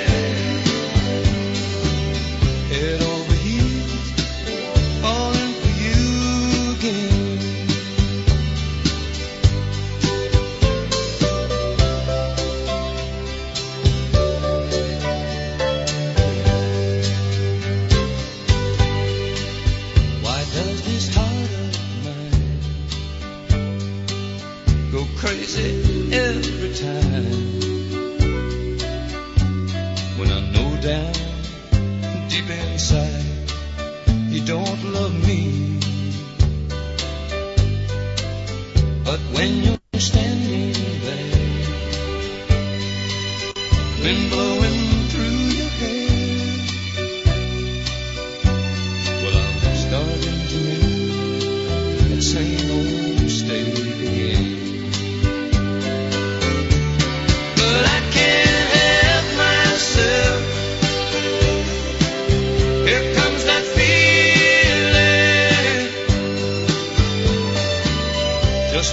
Speaker 2: head over heels, falling for you again. Why does this heart of mine go crazy every time when I know down deep inside you don't love me? But when you're standing there, wind blowing through your hair, well, I'm starting to make that same old mistake again. But I can't help myself, here comes that feeling, just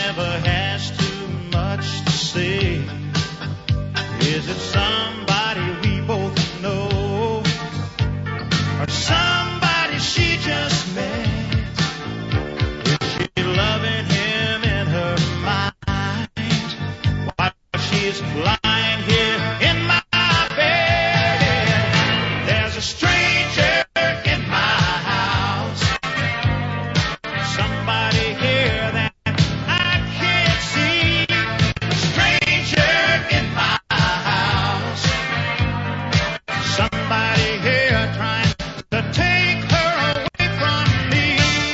Speaker 2: never has too much to say. Is it somebody we both know, or somebody she just met? Is she loving him in her mind while she's lying here in my bed? There's a stranger in my house, somebody here that I can't see. A stranger in my house, somebody here trying to take her away from me.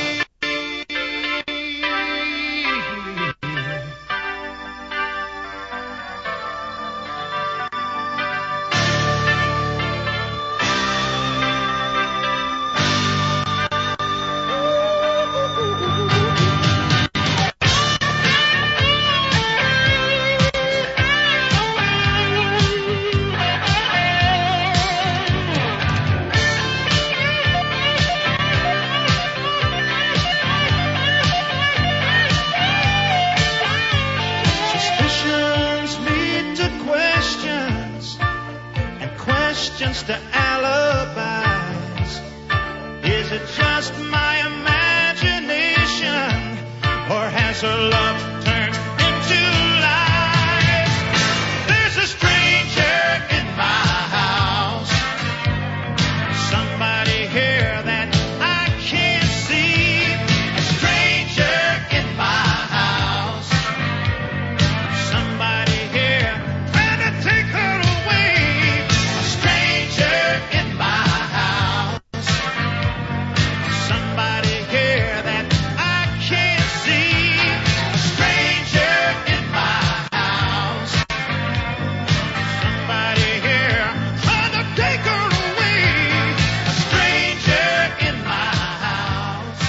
Speaker 2: Suspicions lead to questions, and questions to alibis. Is it just my imagination, or has her love turned into lies? There's a stranger in my house, somebody here that I can't see. A stranger in my house, somebody here trying to take her away. A stranger in my house, somebody here that I can't see. A stranger in my house, somebody here trying to take her away. A stranger in my house,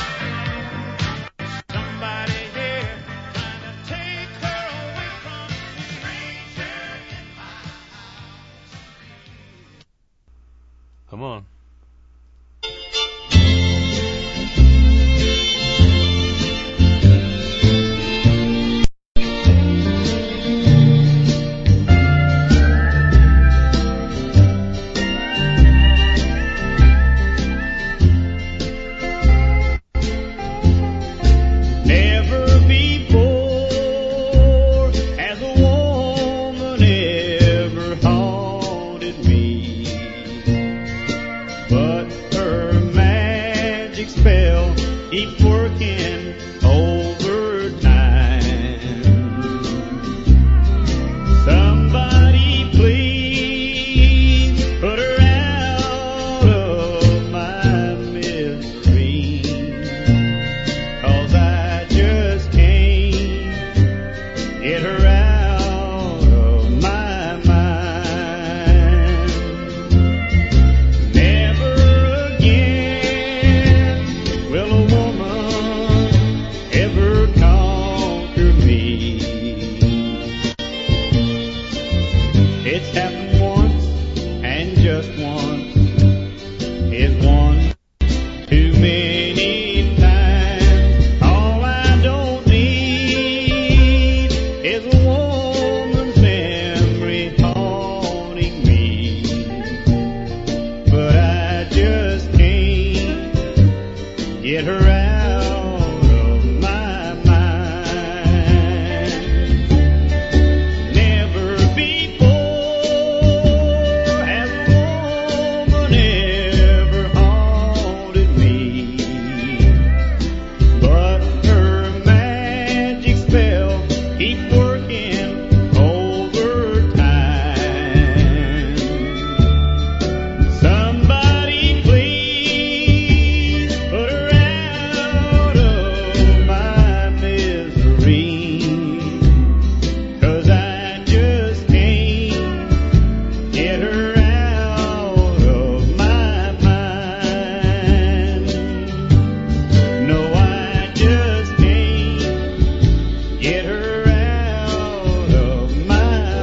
Speaker 2: somebody here trying to take her away from me. Stranger in my house.
Speaker 4: Come on.
Speaker 2: Never before has a woman ever haunted me, but her magic spell keeps working overtime. Somebody please put her out of my misery, 'cause I just can't get her out of my mind. Never again will a woman ever conquer me. It's happened once, and just once is one too many times. All I don't need is a woman's memory haunting me, but I just can't get her out of my mind. Never before has a woman ever haunted me, but her magic spell keeps working overtime. Somebody please put her out of my misery, 'cause I just can't get her out of my mind. No, I just can't get her out of my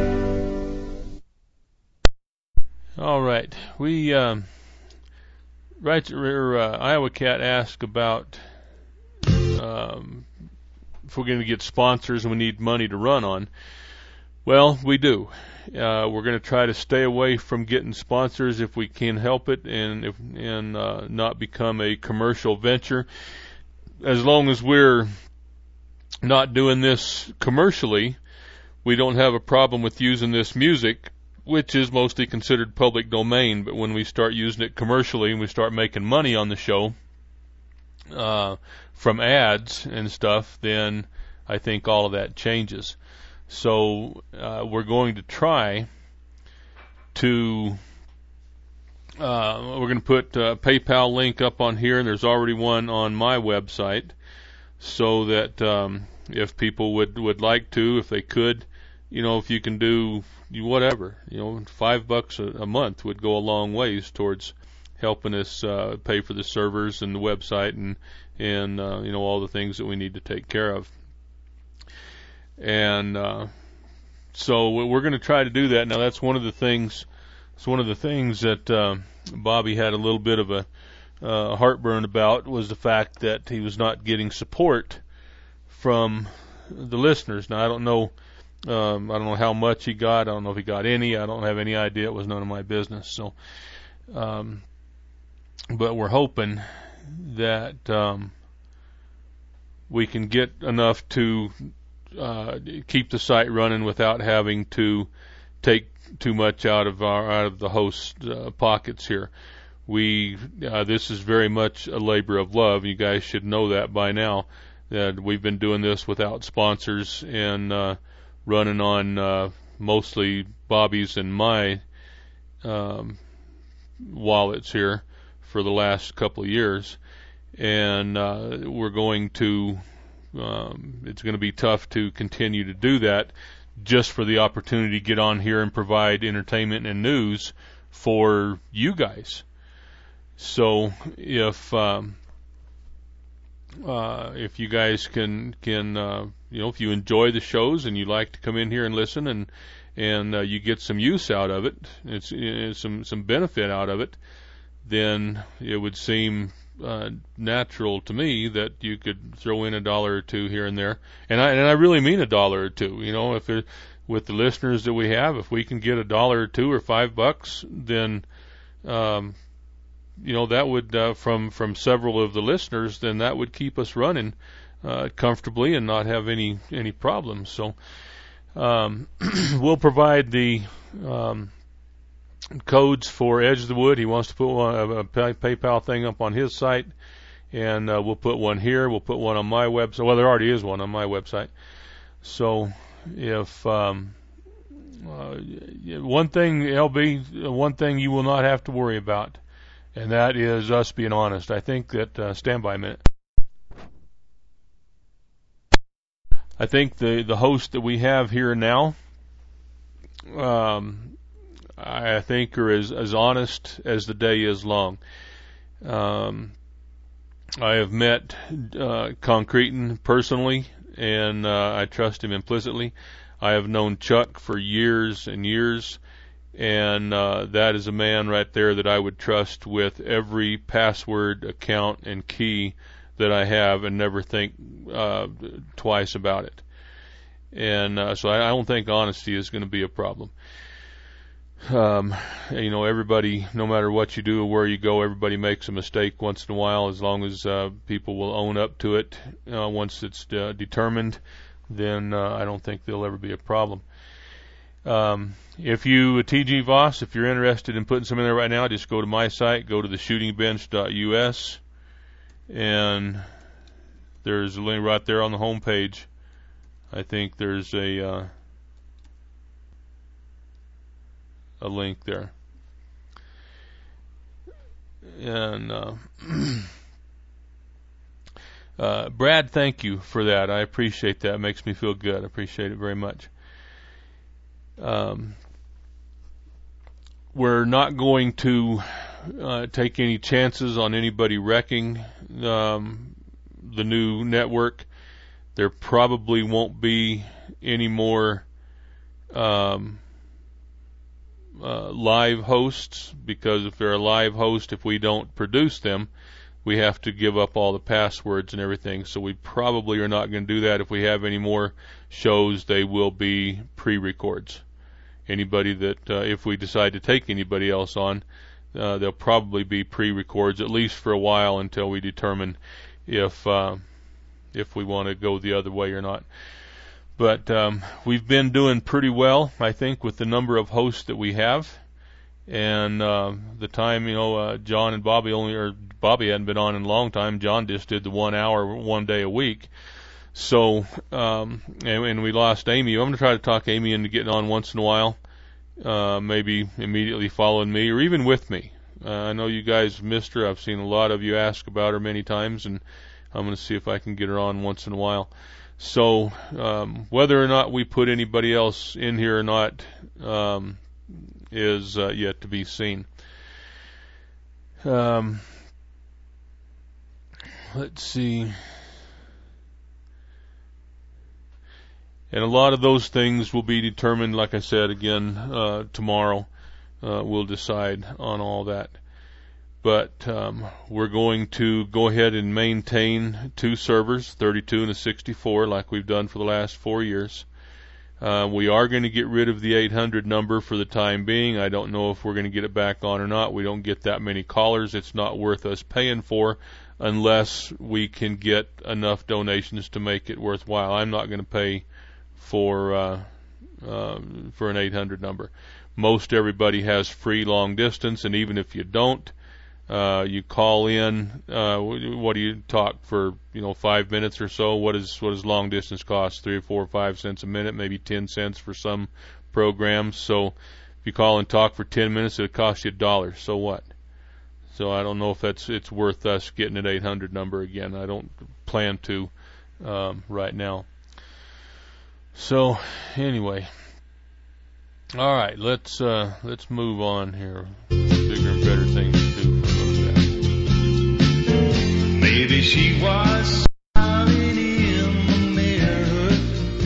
Speaker 2: mind.
Speaker 4: All right. We um, Right, or, uh, Iowa Cat asked about um, if we're going to get sponsors and we need money to run on. Well, we do. Uh, we're going to try to stay away from getting sponsors if we can help it, and if, and uh, not become a commercial venture. As long as we're not doing this commercially, we don't have a problem with using this music, which is mostly considered public domain. But when we start using it commercially and we start making money on the show uh, from ads and stuff, then I think all of that changes. So uh, we're going to try to, uh, we're going to put a PayPal link up on here, and there's already one on my website, so that um, if people would, would like to, if they could, you know, if you can do whatever, you know, five bucks a, a month would go a long ways towards helping us uh, pay for the servers and the website and, and uh, you know, all the things that we need to take care of. And uh, so we're going to try to do that. Now, that's one of the things. It's one of the things that uh, Bobby had a little bit of a uh, heartburn about, was the fact that he was not getting support from the listeners. Now, I don't know. Um, I don't know how much he got. I don't know if he got any. I don't have any idea. It was none of my business. So, um, but we're hoping that um, we can get enough to Uh, keep the site running without having to take too much out of our out of the host's uh, pockets here. We uh, this is very much a labor of love. You guys should know that by now, that we've been doing this without sponsors and uh, running on uh, mostly Bobby's and my um, wallets here for the last couple of years, and uh, we're going to. Um, it's going to be tough to continue to do that just for the opportunity to get on here and provide entertainment and news for you guys. So if um, uh, if you guys can can uh, you know, if you enjoy the shows and you like to come in here and listen, and and uh, you get some use out of it, it's, it's some some benefit out of it, then it would seem Uh, natural to me that you could throw in a dollar or two here and there, and I and I really mean a dollar or two. You know, if it, with the listeners that we have, if we can get a dollar or two or five bucks, then um, you know, that would uh, from from several of the listeners, then that would keep us running uh, comfortably and not have any any problems. So um, we'll provide the um, codes for Edge of the Wood. He wants to put one, a, a PayPal thing up on his site, and uh, we'll put one here. We'll put one on my website. Well, there already is one on my website. So if um, uh, one thing, L B, one thing you will not have to worry about, and that is us being honest. I think that, uh, stand by a minute. I think the, the host that we have here now, um, I think are as, as honest as the day is long. Um, I have met uh, Concretin personally, and uh, I trust him implicitly. I have known Chuck for years and years, and uh, that is a man right there that I would trust with every password, account, and key that I have, and never think uh, twice about it. And uh, so I, I don't think honesty is going to be a problem. Um, you know, everybody, no matter what you do or where you go, everybody makes a mistake once in a while. As long as uh, people will own up to it uh, once it's uh, determined, then uh, I don't think there'll ever be a problem. Um, if you, T G Voss, if you're interested in putting some in there right now, just go to my site, go to the shooting bench dot U S, and there's a link right there on the home page. I think there's a uh, a link there. And uh, uh, Brad, thank you for that. I appreciate that. It makes me feel good. I appreciate it very much. Um, we're not going to uh, take any chances on anybody wrecking um, the new network. There probably won't be any more um, uh, live hosts, because if they're a live host, if we don't produce them, we have to give up all the passwords and everything. So we probably are not going to do that. If we have any more shows, they will be pre-records. Anybody that, uh, if we decide to take anybody else on, uh, they'll probably be pre-records, at least for a while, until we determine if uh, if we want to go the other way or not. But um, we've been doing pretty well, I think, with the number of hosts that we have. And uh, the time, you know, uh, John and Bobby only, or Bobby hadn't been on in a long time. John just did the one hour, one day a week. So, um, and, and we lost Amy. I'm going to try to talk Amy into getting on once in a while, uh, maybe immediately following me or even with me. Uh, I know you guys missed her. I've seen a lot of you ask about her many times, and I'm going to see if I can get her on once in a while. So, um, whether or not we put anybody else in here or not, um, is uh, yet to be seen. Um, let's see. And a lot of those things will be determined, like I said, again, uh, tomorrow. Uh, we'll decide on all that. But um, we're going to go ahead and maintain two servers, thirty-two and a sixty-four, like we've done for the last four years. Uh, we are going to get rid of the eight hundred number for the time being. I don't know if we're going to get it back on or not. We don't get that many callers. It's not worth us paying for unless we can get enough donations to make it worthwhile. I'm not going to pay for uh, uh, for an eight hundred number. Most everybody has free long distance, and even if you don't, uh, you call in. Uh, what do you talk for? You know, five minutes or so. What is what does long distance cost? Three or four or five cents a minute, maybe ten cents for some programs. So if you call and talk for ten minutes, it costs you a dollar. So what? So I don't know if that's it's worth us getting an eight hundred number again. I don't plan to um, right now. So anyway, all right, let's uh, let's move on here. Bigger and better things to do for a little bit.
Speaker 7: Maybe she was smiling in the mirror.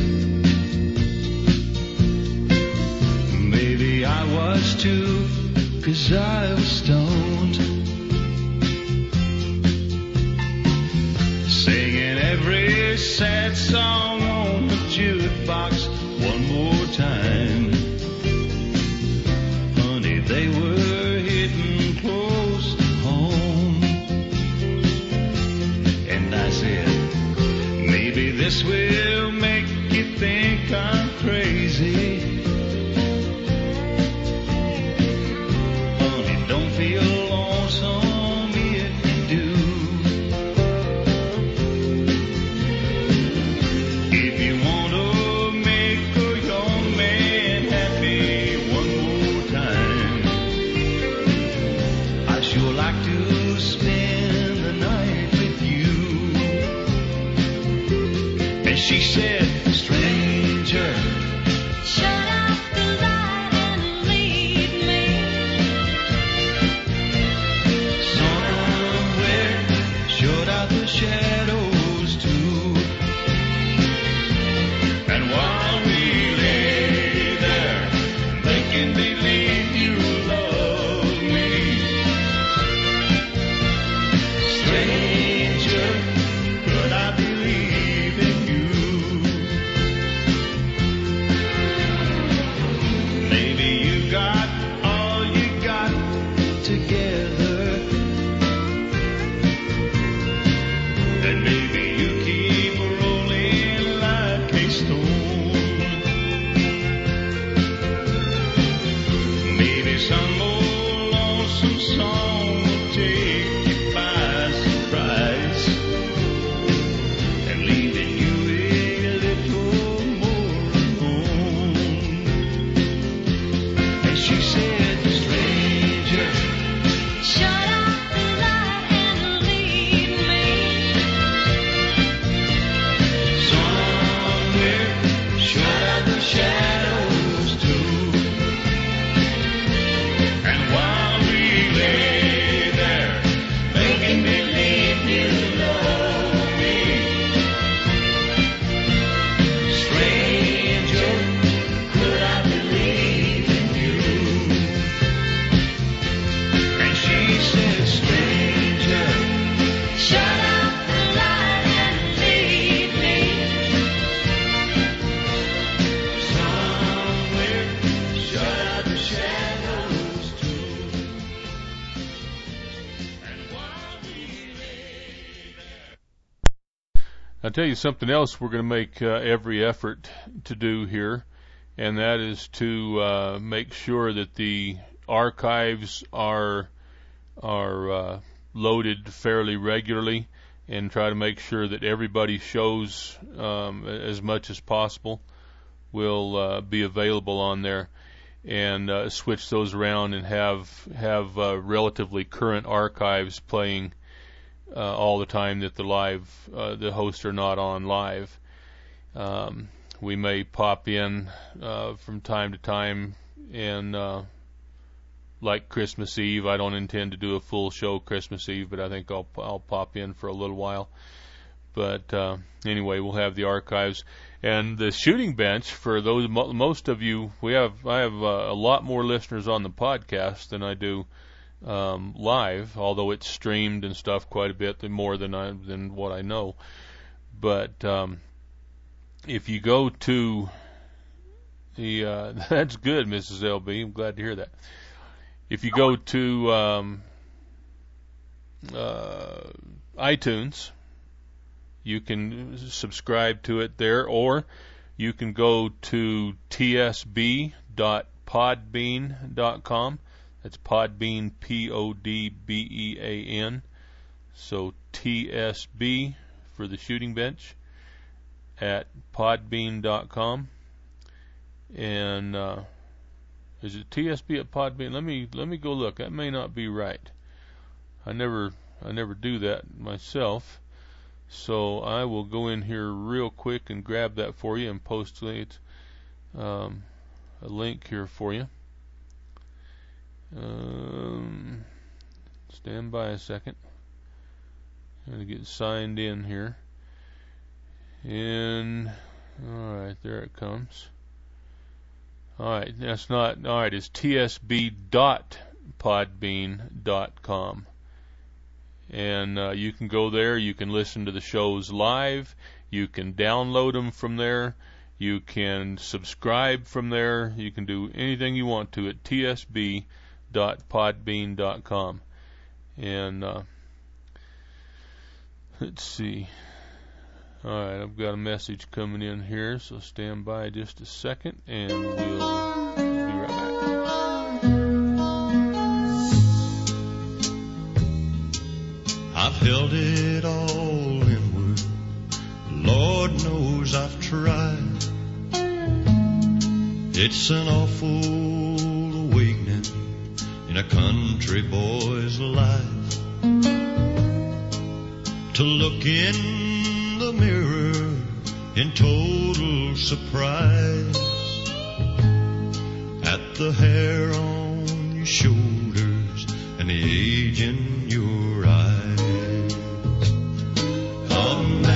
Speaker 7: Maybe I was too, 'cause I was stoned. Singing every sad song on the jukebox one more time. Honey, they were hitting close to home. And I said, maybe this will make you think I'm crazy. Honey, don't feel lonesome if you do. If you want to make a young man happy one more time, I sure like to spend the night with you. And she said, stranger, shut out the light and leave me somewhere, shut out the shadows too. And while we lay there, making believe you love me, stranger, could I believe in you? Maybe you got all you got together, and maybe you keep rolling like a stone. Maybe some old lonesome song will take you by surprise, and leaving you a little more alone. And she said, stranger, shut out the light and leave me somewhere, shut out the shadows too. And while we lay
Speaker 4: I'll tell you something else we're going to make uh, every effort to do here, and that is to uh, make sure that the archives are are uh, loaded fairly regularly, and try to make sure that everybody's shows, um, as much as possible, will uh, be available on there, and uh, switch those around and have have uh, relatively current archives playing uh, all the time that the live uh, the hosts are not on live. Um, we may pop in uh, from time to time, and uh, like Christmas Eve, I don't intend to do a full show Christmas Eve, but I think I'll I'll pop in for a little while. But uh, anyway, we'll have the archives and the shooting bench for those. Most of you, we have I have uh, a lot more listeners on the podcast than I do um, live, although it's streamed and stuff quite a bit more than I than what I know. But um, if you go to the uh, that's good, Missus L B. I'm glad to hear that. If you go to um, uh, iTunes, you can subscribe to it there, or you can go to t s b dot podbean dot com. That's Podbean, P O D B E A N. So T S B for the shooting bench at podbean dot com. And uh, is it T S B at Podbean? Let me let me go look. That may not be right. I never I never do that myself. So I will go in here real quick and grab that for you and post it, um, a link here for you. Um, stand by a second. I'm going to get signed in here. And, alright, there it comes. Alright, that's not, alright, it's t s b dot podbean dot com. And uh, you can go there, you can listen to the shows live, you can download them from there, you can subscribe from there, you can do anything you want to at t s b dot podbean dot com. And uh, let's see. Alright, I've got a message coming in here, so stand by just a second and we'll be right back.
Speaker 2: I've held it all inward, Lord knows I've tried. It's an awful awakening in a country boy's life, to look in the mirror in total surprise at the hair on your shoulders and the age in your eyes. Amanda,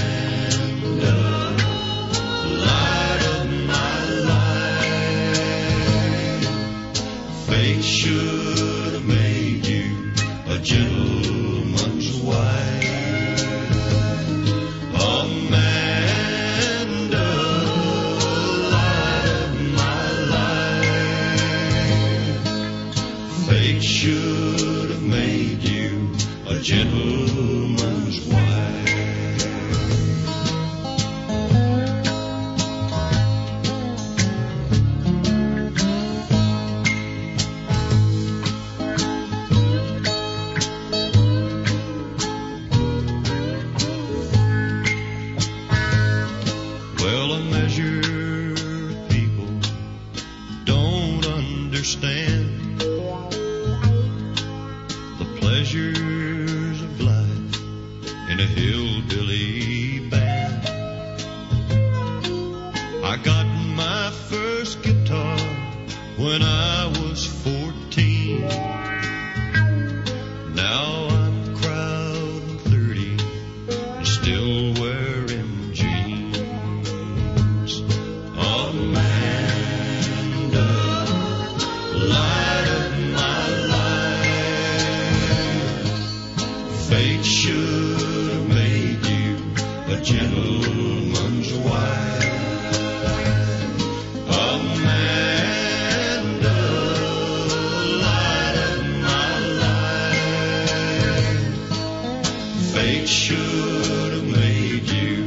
Speaker 2: light of my life, fate should have made you a gentleman's wife. Amanda, light of my life, fate should have made you a gentleman's wife. Well, a measure of people don't understand the pleasures of life in a hillbilly band. I got my first guitar when I was fourteen. Now I'm crowding thirty and still wearing jeans. Amanda, light of my life, fate should have made you a gentleman's wife. Amanda, light of my life, fate should have made you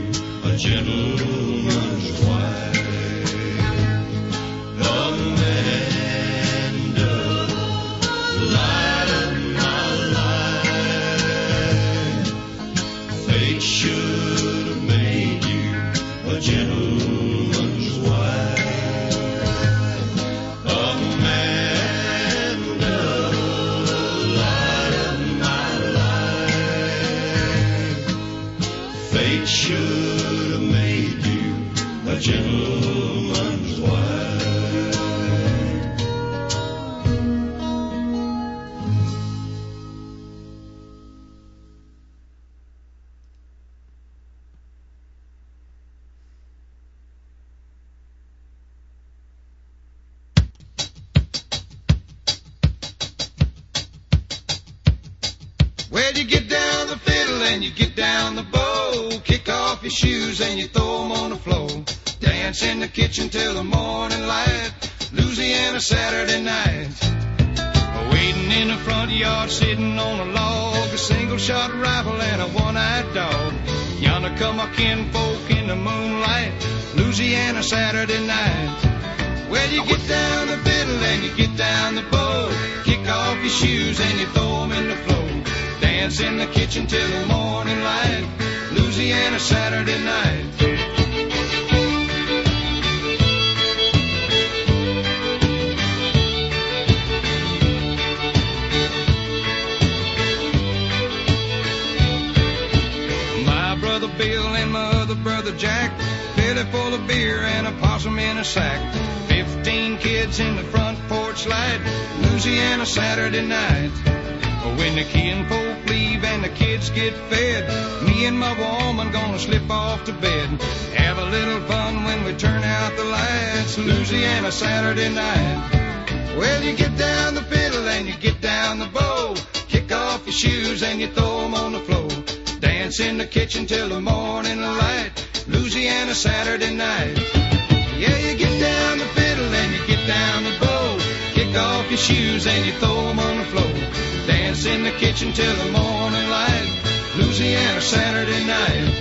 Speaker 7: it should have made you a gentleman's wife.
Speaker 11: Well, you get down the fiddle and you get down the bow, kick off your shoes and you throw 'em on the floor, dance in the kitchen till the morning light, Louisiana Saturday night. Waiting in the front yard, sitting on a log, a single-shot rifle and a one-eyed dog. Yonder come our kinfolk in the moonlight, Louisiana Saturday night. Well, you get down the fiddle and you get down the bow, kick off your shoes and you throw 'em in the floor, dance in the kitchen till the morning light, Louisiana Saturday night. My brother Bill and my other brother Jack, belly full of beer and a possum in a sack, fifteen kids in the front porch light, Louisiana Saturday night. When the kinfolk leave and the kids get fed, me and my woman gonna slip off to bed, have a little fun when we turn out the lights, Louisiana Saturday night. Well, you get down the fiddle and you get down the bow, kick off your shoes and you throw 'em on the floor, dance in the kitchen till the morning light, Louisiana Saturday night. Yeah, you get down the fiddle and you get down the bow, kick off your shoes and you throw 'em on the floor, dance in the kitchen till the morning light, Louisiana Saturday night.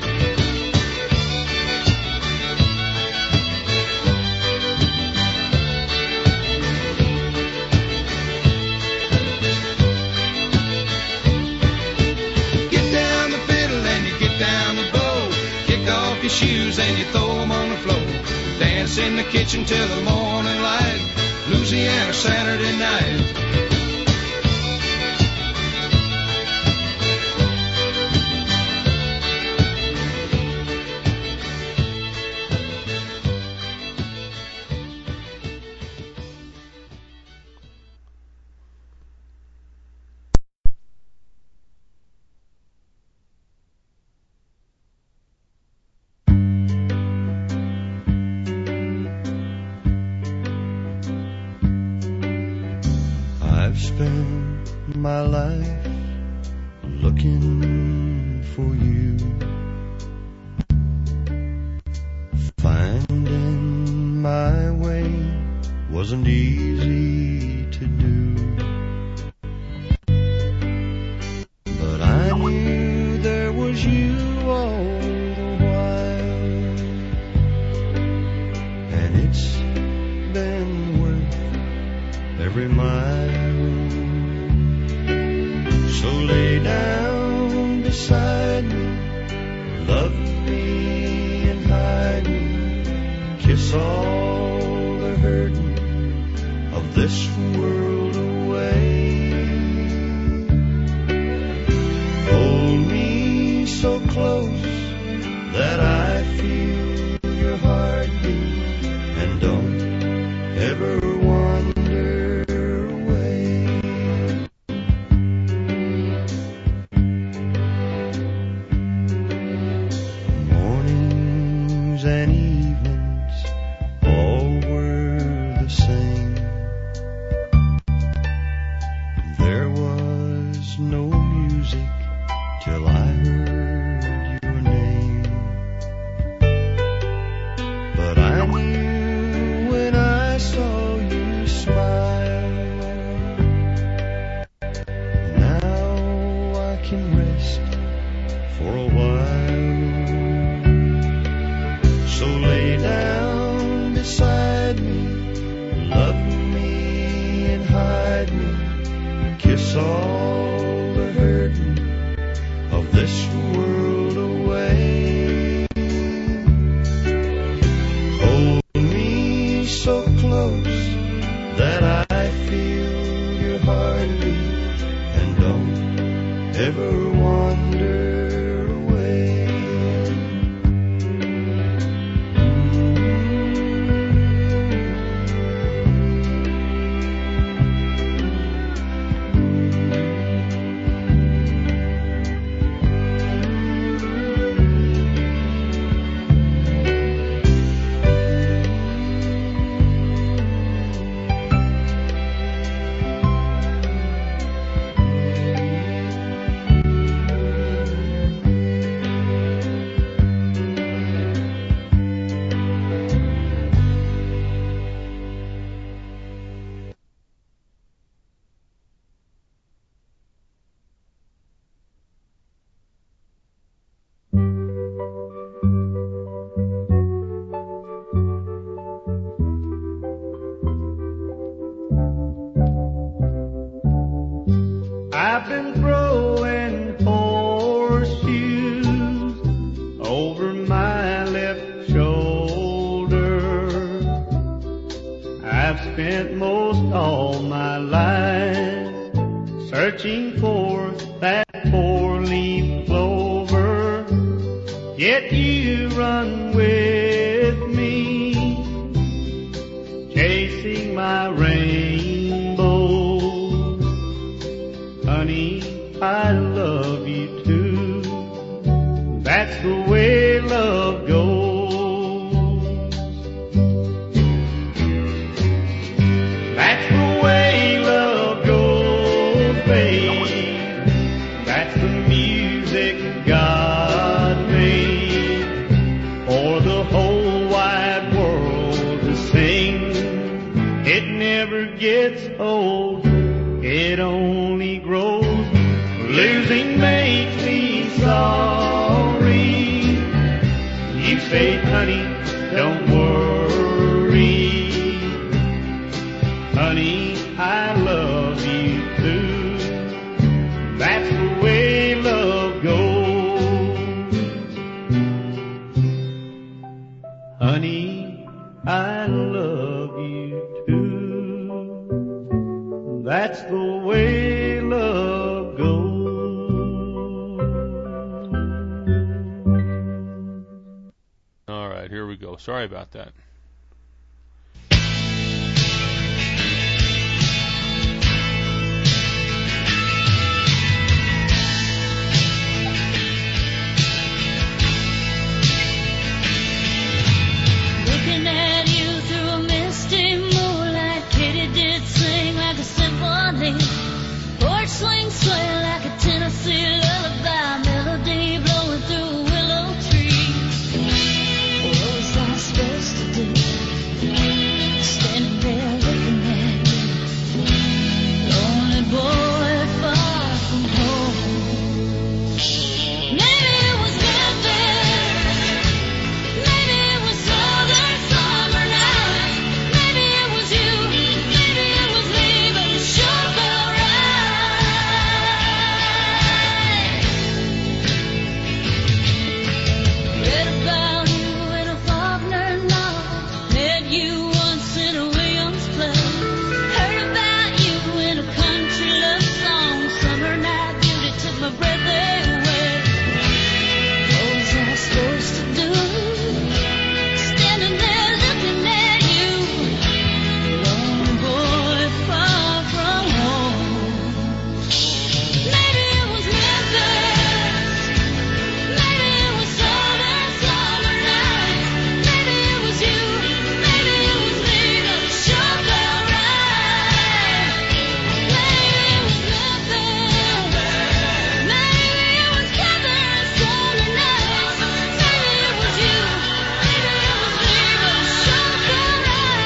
Speaker 11: Get down the fiddle and you get down the bow, kick off your shoes and you throw 'em on the floor, dance in the kitchen till the morning light, Louisiana Saturday night.
Speaker 7: I've spent my life looking for you, finding my way wasn't easy to do, but I knew there was you all the while, and it's been worth every mile. So lay down beside me, love me and hide me, kiss all the hurting of this world away. Hold me so close that I feel your heartbeat, and don't ever wander away. Mornings and evenings all were the same. There was no music till I heard your name, but I knew when I saw you smile. Now I can rest for a while. So lay down beside me, love me and hide me, kiss all the hurting of this world away. Hold me so close that I feel your heartbeat, and don't ever wander away. I've been throwing horseshoes over my left shoulder. I've spent most all my life searching for that four-leaf clover, yet you run with me, chasing my rainbow. Honey, I love you too. That's the way love goes. That's the way love goes, babe. That's the music God made for the whole wide world to sing. It never gets old, it only grows. Losing makes me sorry. You say, honey, don't worry. Honey, I love you too. That's the way love goes. Honey, I love you too. That's the way love goes.
Speaker 4: All right, here we go. Sorry about that.
Speaker 13: Looking at you through a misty moonlight, Katy did sing like a symphony. Porch swing sway like a Tennessee lullaby, melody blowing through a willow tree. What was I supposed to do? Standing there looking at you, lonely boy far from home. Maybe it was Memphis, maybe it was southern summer nights, maybe it was you, maybe it was me, but it sure felt right. Read about you in a Faulkner novel, met you once in a Williams play, heard about you in a country love song, summer night beauty took my breath away. What was I supposed to do? Standing there looking at you, lonely boy far from home. Maybe it was Memphis, maybe it was southern summer nights, maybe it was you, maybe it was me, but it sure felt right. Maybe it was Memphis, maybe it was southern summer nights, maybe it was you, maybe it was me, but it sure felt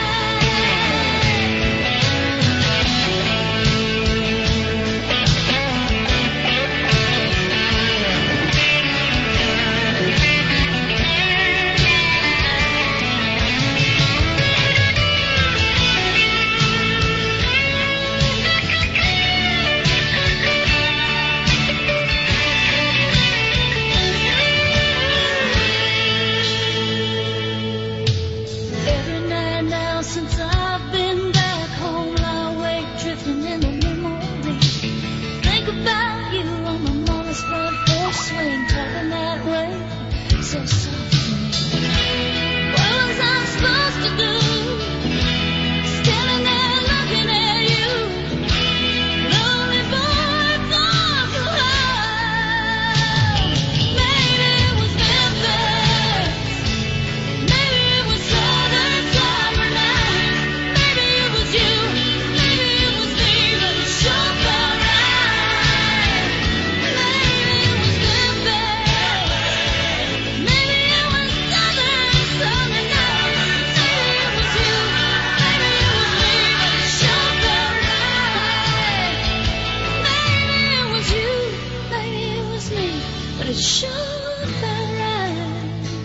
Speaker 13: Every night now since I've been back home, I wake drifting in the memory. Think about you on my mama's front porch swing, talking that way so softly. What was I supposed to do? Standing there looking at you, lonely boy far from home. Maybe it was Memphis, maybe it was southern summer nights, maybe it was you, maybe it was me, but it sure felt right. Maybe it was Memphis, maybe it was southern summer nights, maybe it was you, maybe it was me, but it sure felt right. Maybe it was you, maybe it was me, but it sure felt right.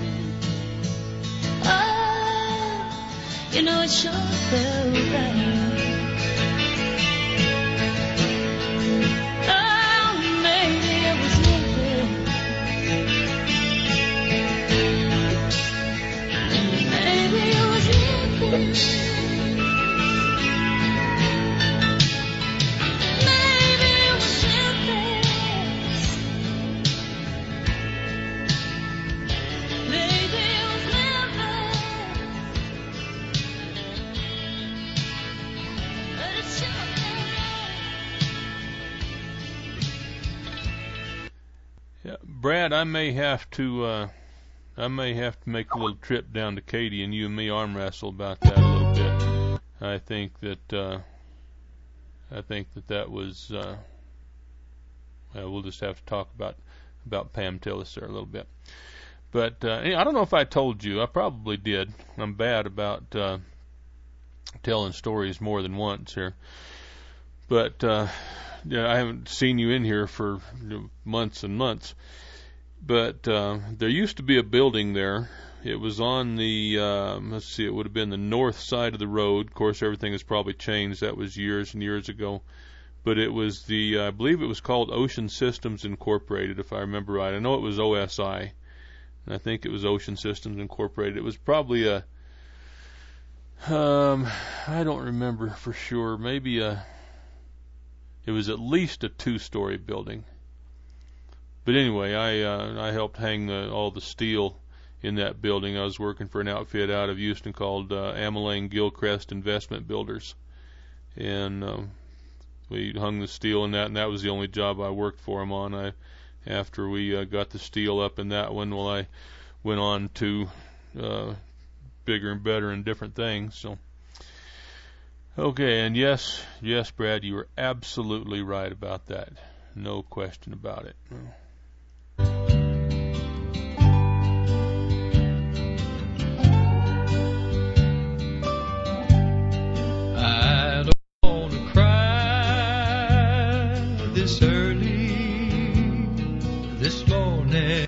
Speaker 13: Oh, you know it sure felt right. Oh,
Speaker 4: Yeah, Brad, I may have to, uh, I may have to make a little trip down to Katy and you and me arm wrestle about that a little bit. I think that, uh, I think that that was, uh, well, we'll just have to talk about, about Pam Tillis there a little bit. But, uh, I don't know if I told you, I probably did. I'm bad about, uh, telling stories more than once here. But, uh, yeah, I haven't seen you in here for months and months. But uh, there used to be a building there. It was on the, um, let's see, it would have been the north side of the road. Of course, everything has probably changed. That was years and years ago. But it was the, uh, I believe it was called Ocean Systems Incorporated, if I remember right. I know it was O S I. And I think it was Ocean Systems Incorporated. It was probably a, um, I don't remember for sure, maybe a, it was at least a two-story building. But anyway, I uh, I helped hang the, all the steel in that building. I was working for an outfit out of Houston called uh, Ameline Gilchrist Investment Builders, and um, we hung the steel in that, and that was the only job I worked for them on. I after we uh, got the steel up in that one, well, I went on to uh, bigger and better and different things. So. Okay, and yes, yes, Brad, you were absolutely right about that. No question about it.
Speaker 2: I don't want to cry this early this morning,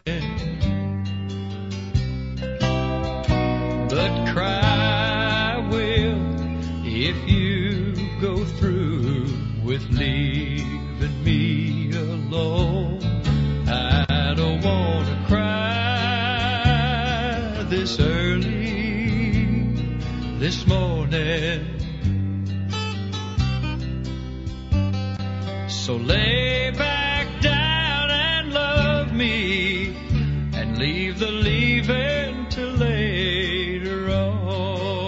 Speaker 2: but cry will if you go through with leaving me alone. I don't want to cry this early this morning. So lay back down and love me and leave the leaving till later on.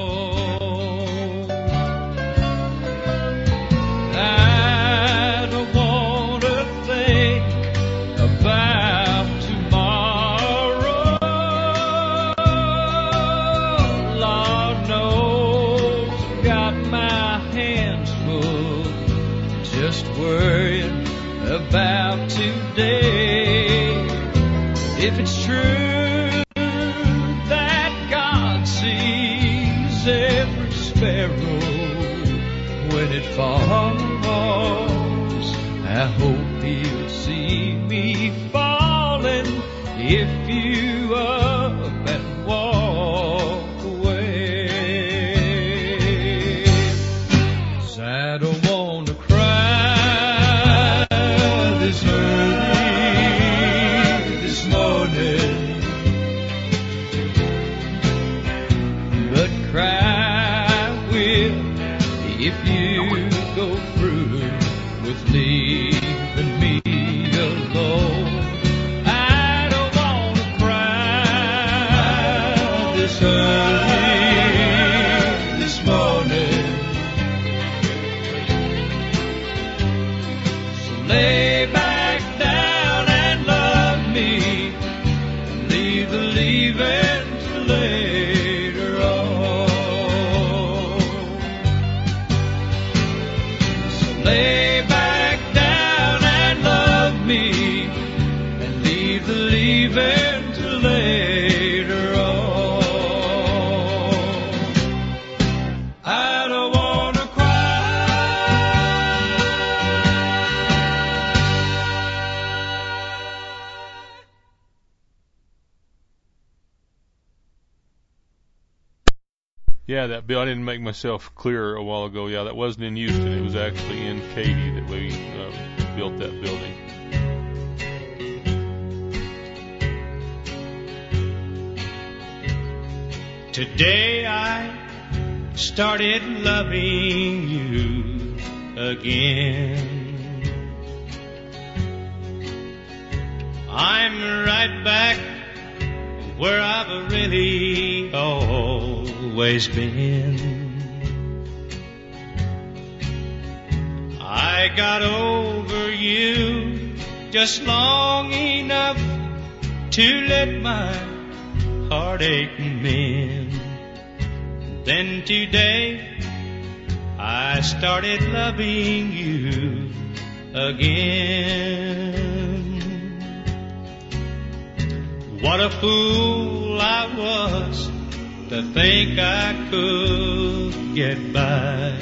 Speaker 2: About today, if it's true that God sees every sparrow when it falls, I hope He'll see me falling if you up and walk away. 'Cause I don't want to cry this early this morning, but cry will if you go through with leaving me alone. I don't want to cry this early this morning, so lay
Speaker 4: Yeah, that bill, I didn't make myself clear a while ago. Yeah, that wasn't in Houston. It was actually in Katy that we uh, built that building.
Speaker 2: Today I started loving you again. I'm right back where I've really always been. I got over you just long enough to let my heartache mend. Then today I started loving you again. What a fool I was to think I could get by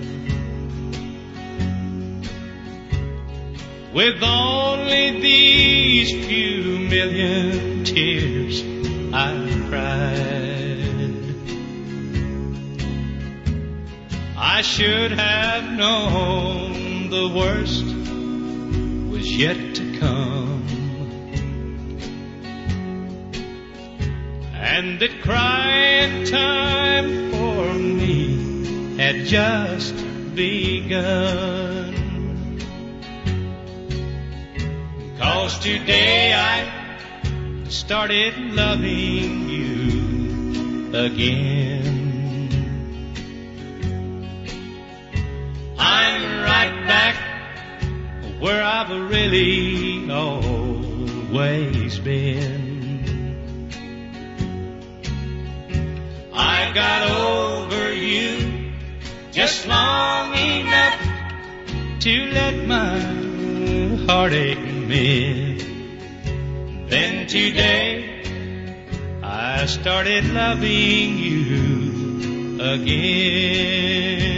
Speaker 2: with only these few million tears I cried. I should have known the worst was yet to come, and that crying time for me had just begun. 'Cause today I started loving you again. I'm right back where I've really always been. I got over you just long enough to let my heartache mend. Then today I started loving you again.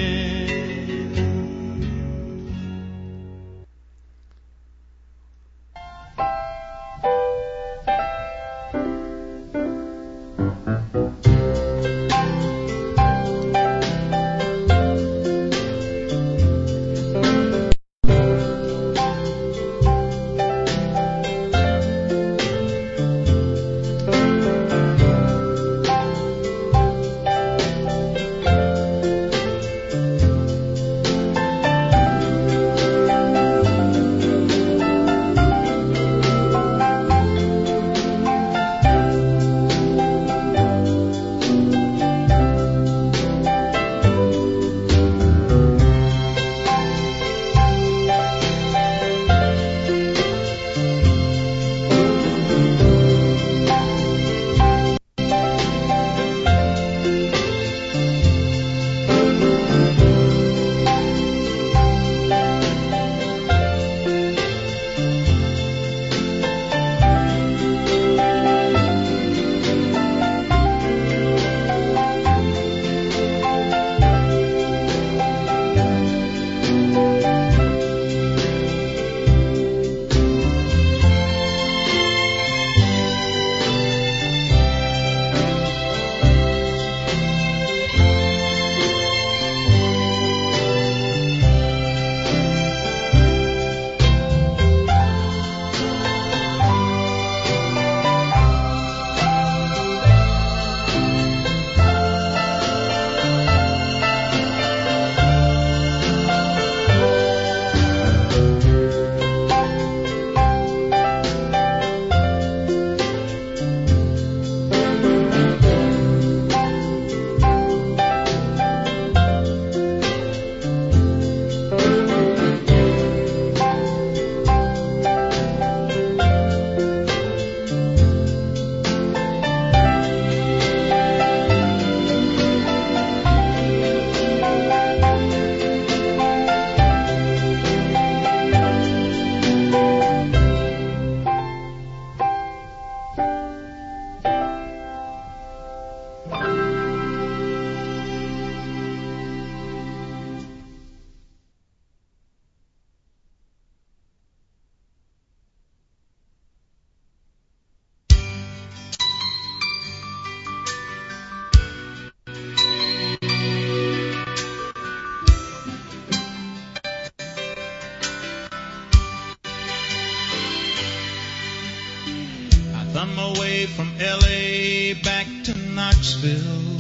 Speaker 11: I'm away from L A back to Knoxville.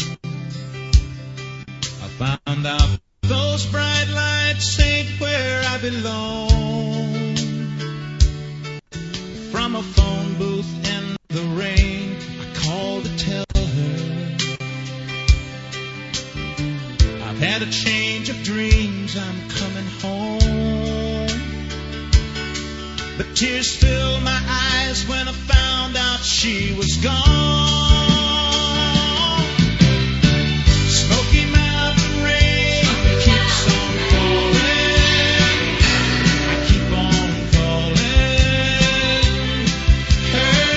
Speaker 11: I found out those bright lights ain't where I belong. From a phone booth in the rain, I called to tell her I've had a change of dreams, I'm coming home.
Speaker 7: but tears filled my eyes when I found out she was gone. Smoky Mountain rain keeps on falling. I keep on calling her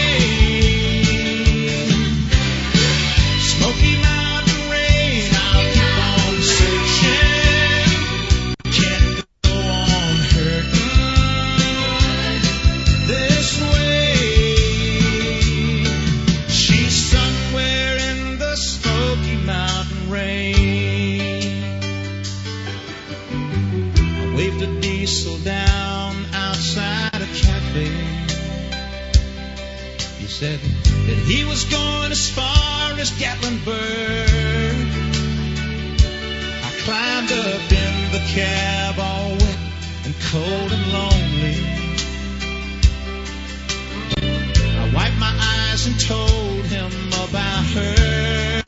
Speaker 7: name. Smoky Mountain rain, I'll keep on searching. Can't go on hurting this way. She's somewhere in the Smoky Mountain rain. I waved a diesel down outside a cafe. He said that he was going as far as Gatlinburg. I climbed up in the cab all wet and cold and lonely. I wiped my eyes and told him about her.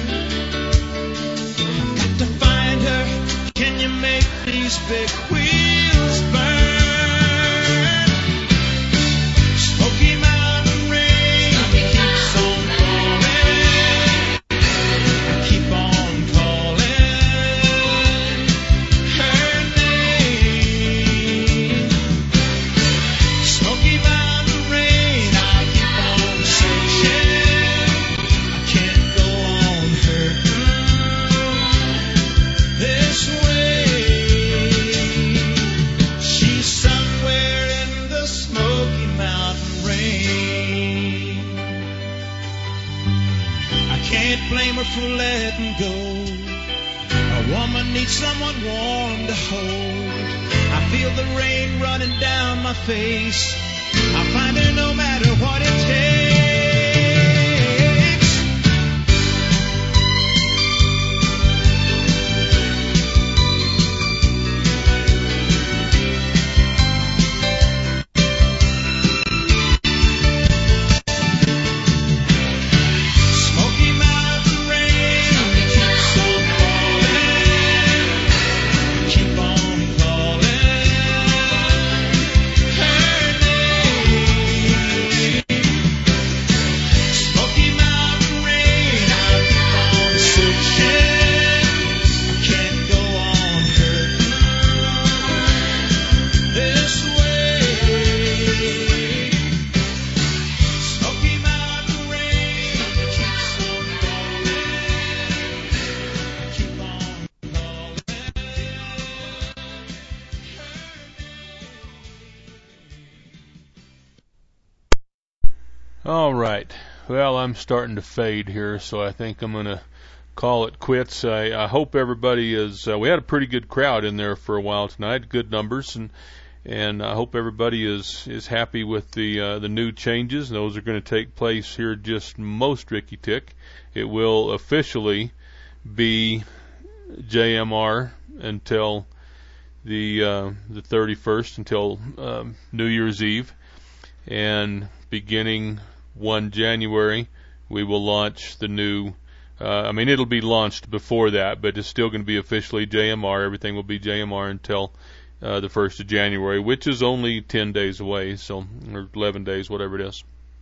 Speaker 7: I've got to find her. Can you make these big wheels burn? Smoky Mountain rain keeps on falling. I keep on calling her name. Smoky Mountain rain, I'll keep on searching. I can't go on hurting this way. She's somewhere in the Smoky Mountain rain. I can't blame her for letting go. A woman needs someone warm to hold. I feel the rain running down my face. I'll find her no matter what it takes. Smoky Mountain rain keeps on falling. Keep on calling her name. Smoky Mountain rain, I'll keep on searching. I can't go on hurting this way. Smoky Mountain rain keeps on falling. Keep on calling.
Speaker 4: All right. Well, I'm starting to fade here, so I think I'm going to call it quits. I, I hope everybody is. Uh, we had a pretty good crowd in there for a while tonight, good numbers, and and I hope everybody is is happy with the uh, the new changes. Those are going to take place here just most Ricky Tick. It will officially be J M R until the uh, the thirty-first, until um, New Year's Eve, and beginning first January, we will launch the new. Uh, I mean, it'll be launched before that, but it's still going to be officially J M R. Everything will be J M R until uh, the first of January, which is only ten days away, so or eleven days, whatever it is.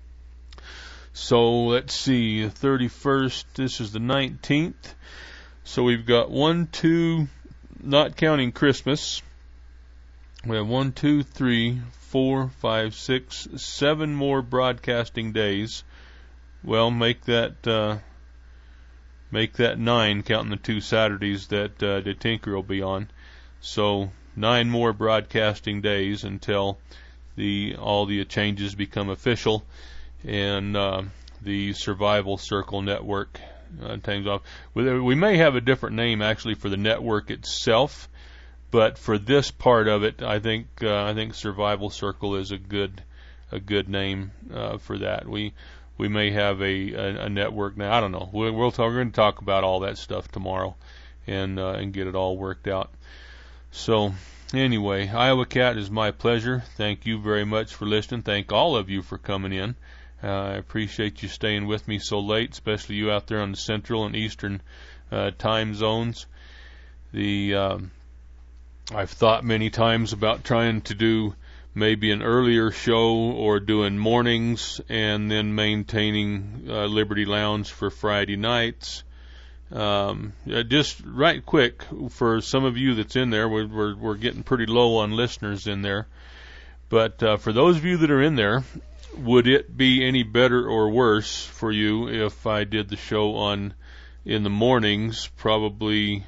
Speaker 4: So let's see, the thirty-first. This is the nineteenth. So we've got one, two, not counting Christmas. We have one, two, three, four, five, six, seven more broadcasting days. Well, make that uh, make that nine, counting the two Saturdays that uh, the Tinker will be on. So nine more broadcasting days until the all the changes become official, and uh, the Survival Circle Network uh, takes off. We may have a different name actually for the network itself. But for this part of it, I think uh, I think Survival Circle is a good a good name uh, for that. We we may have a, a, a network now. I don't know. We'll, we'll talk, we're going to talk about all that stuff tomorrow, and uh, and get it all worked out. So anyway, Iowa Cat, is my pleasure. Thank you very much for listening. Thank all of you for coming in. Uh, I appreciate you staying with me so late, especially you out there on the Central and Eastern uh, time zones. The um, I've thought many times about trying to do maybe an earlier show or doing mornings and then maintaining uh, Liberty Lounge for Friday nights. Um, uh, just right quick, for some of you that's in there, we're, we're, we're getting pretty low on listeners in there. But uh, for those of you that are in there, would it be any better or worse for you if I did the show on in the mornings? Probably,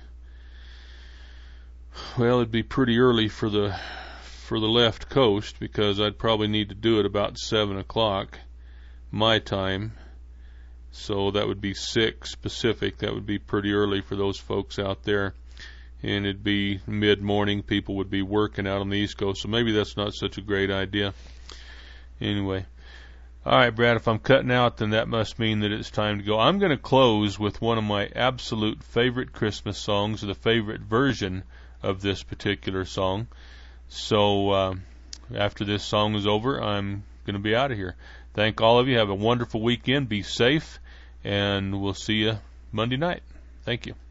Speaker 4: well, it'd be pretty early for the for the left coast, because I'd probably need to do it about seven o'clock my time. So that would be six Pacific. That would be pretty early for those folks out there. And it'd be mid-morning. People would be working out on the East Coast. So maybe that's not such a great idea. Anyway. All right, Brad, if I'm cutting out, then that must mean that it's time to go. I'm going to close with one of my absolute favorite Christmas songs, or the favorite version of this particular song. So uh, after this song is over, I'm going to be out of here. Thank all of you. Have a wonderful weekend. Be safe. And we'll see you Monday night. Thank you.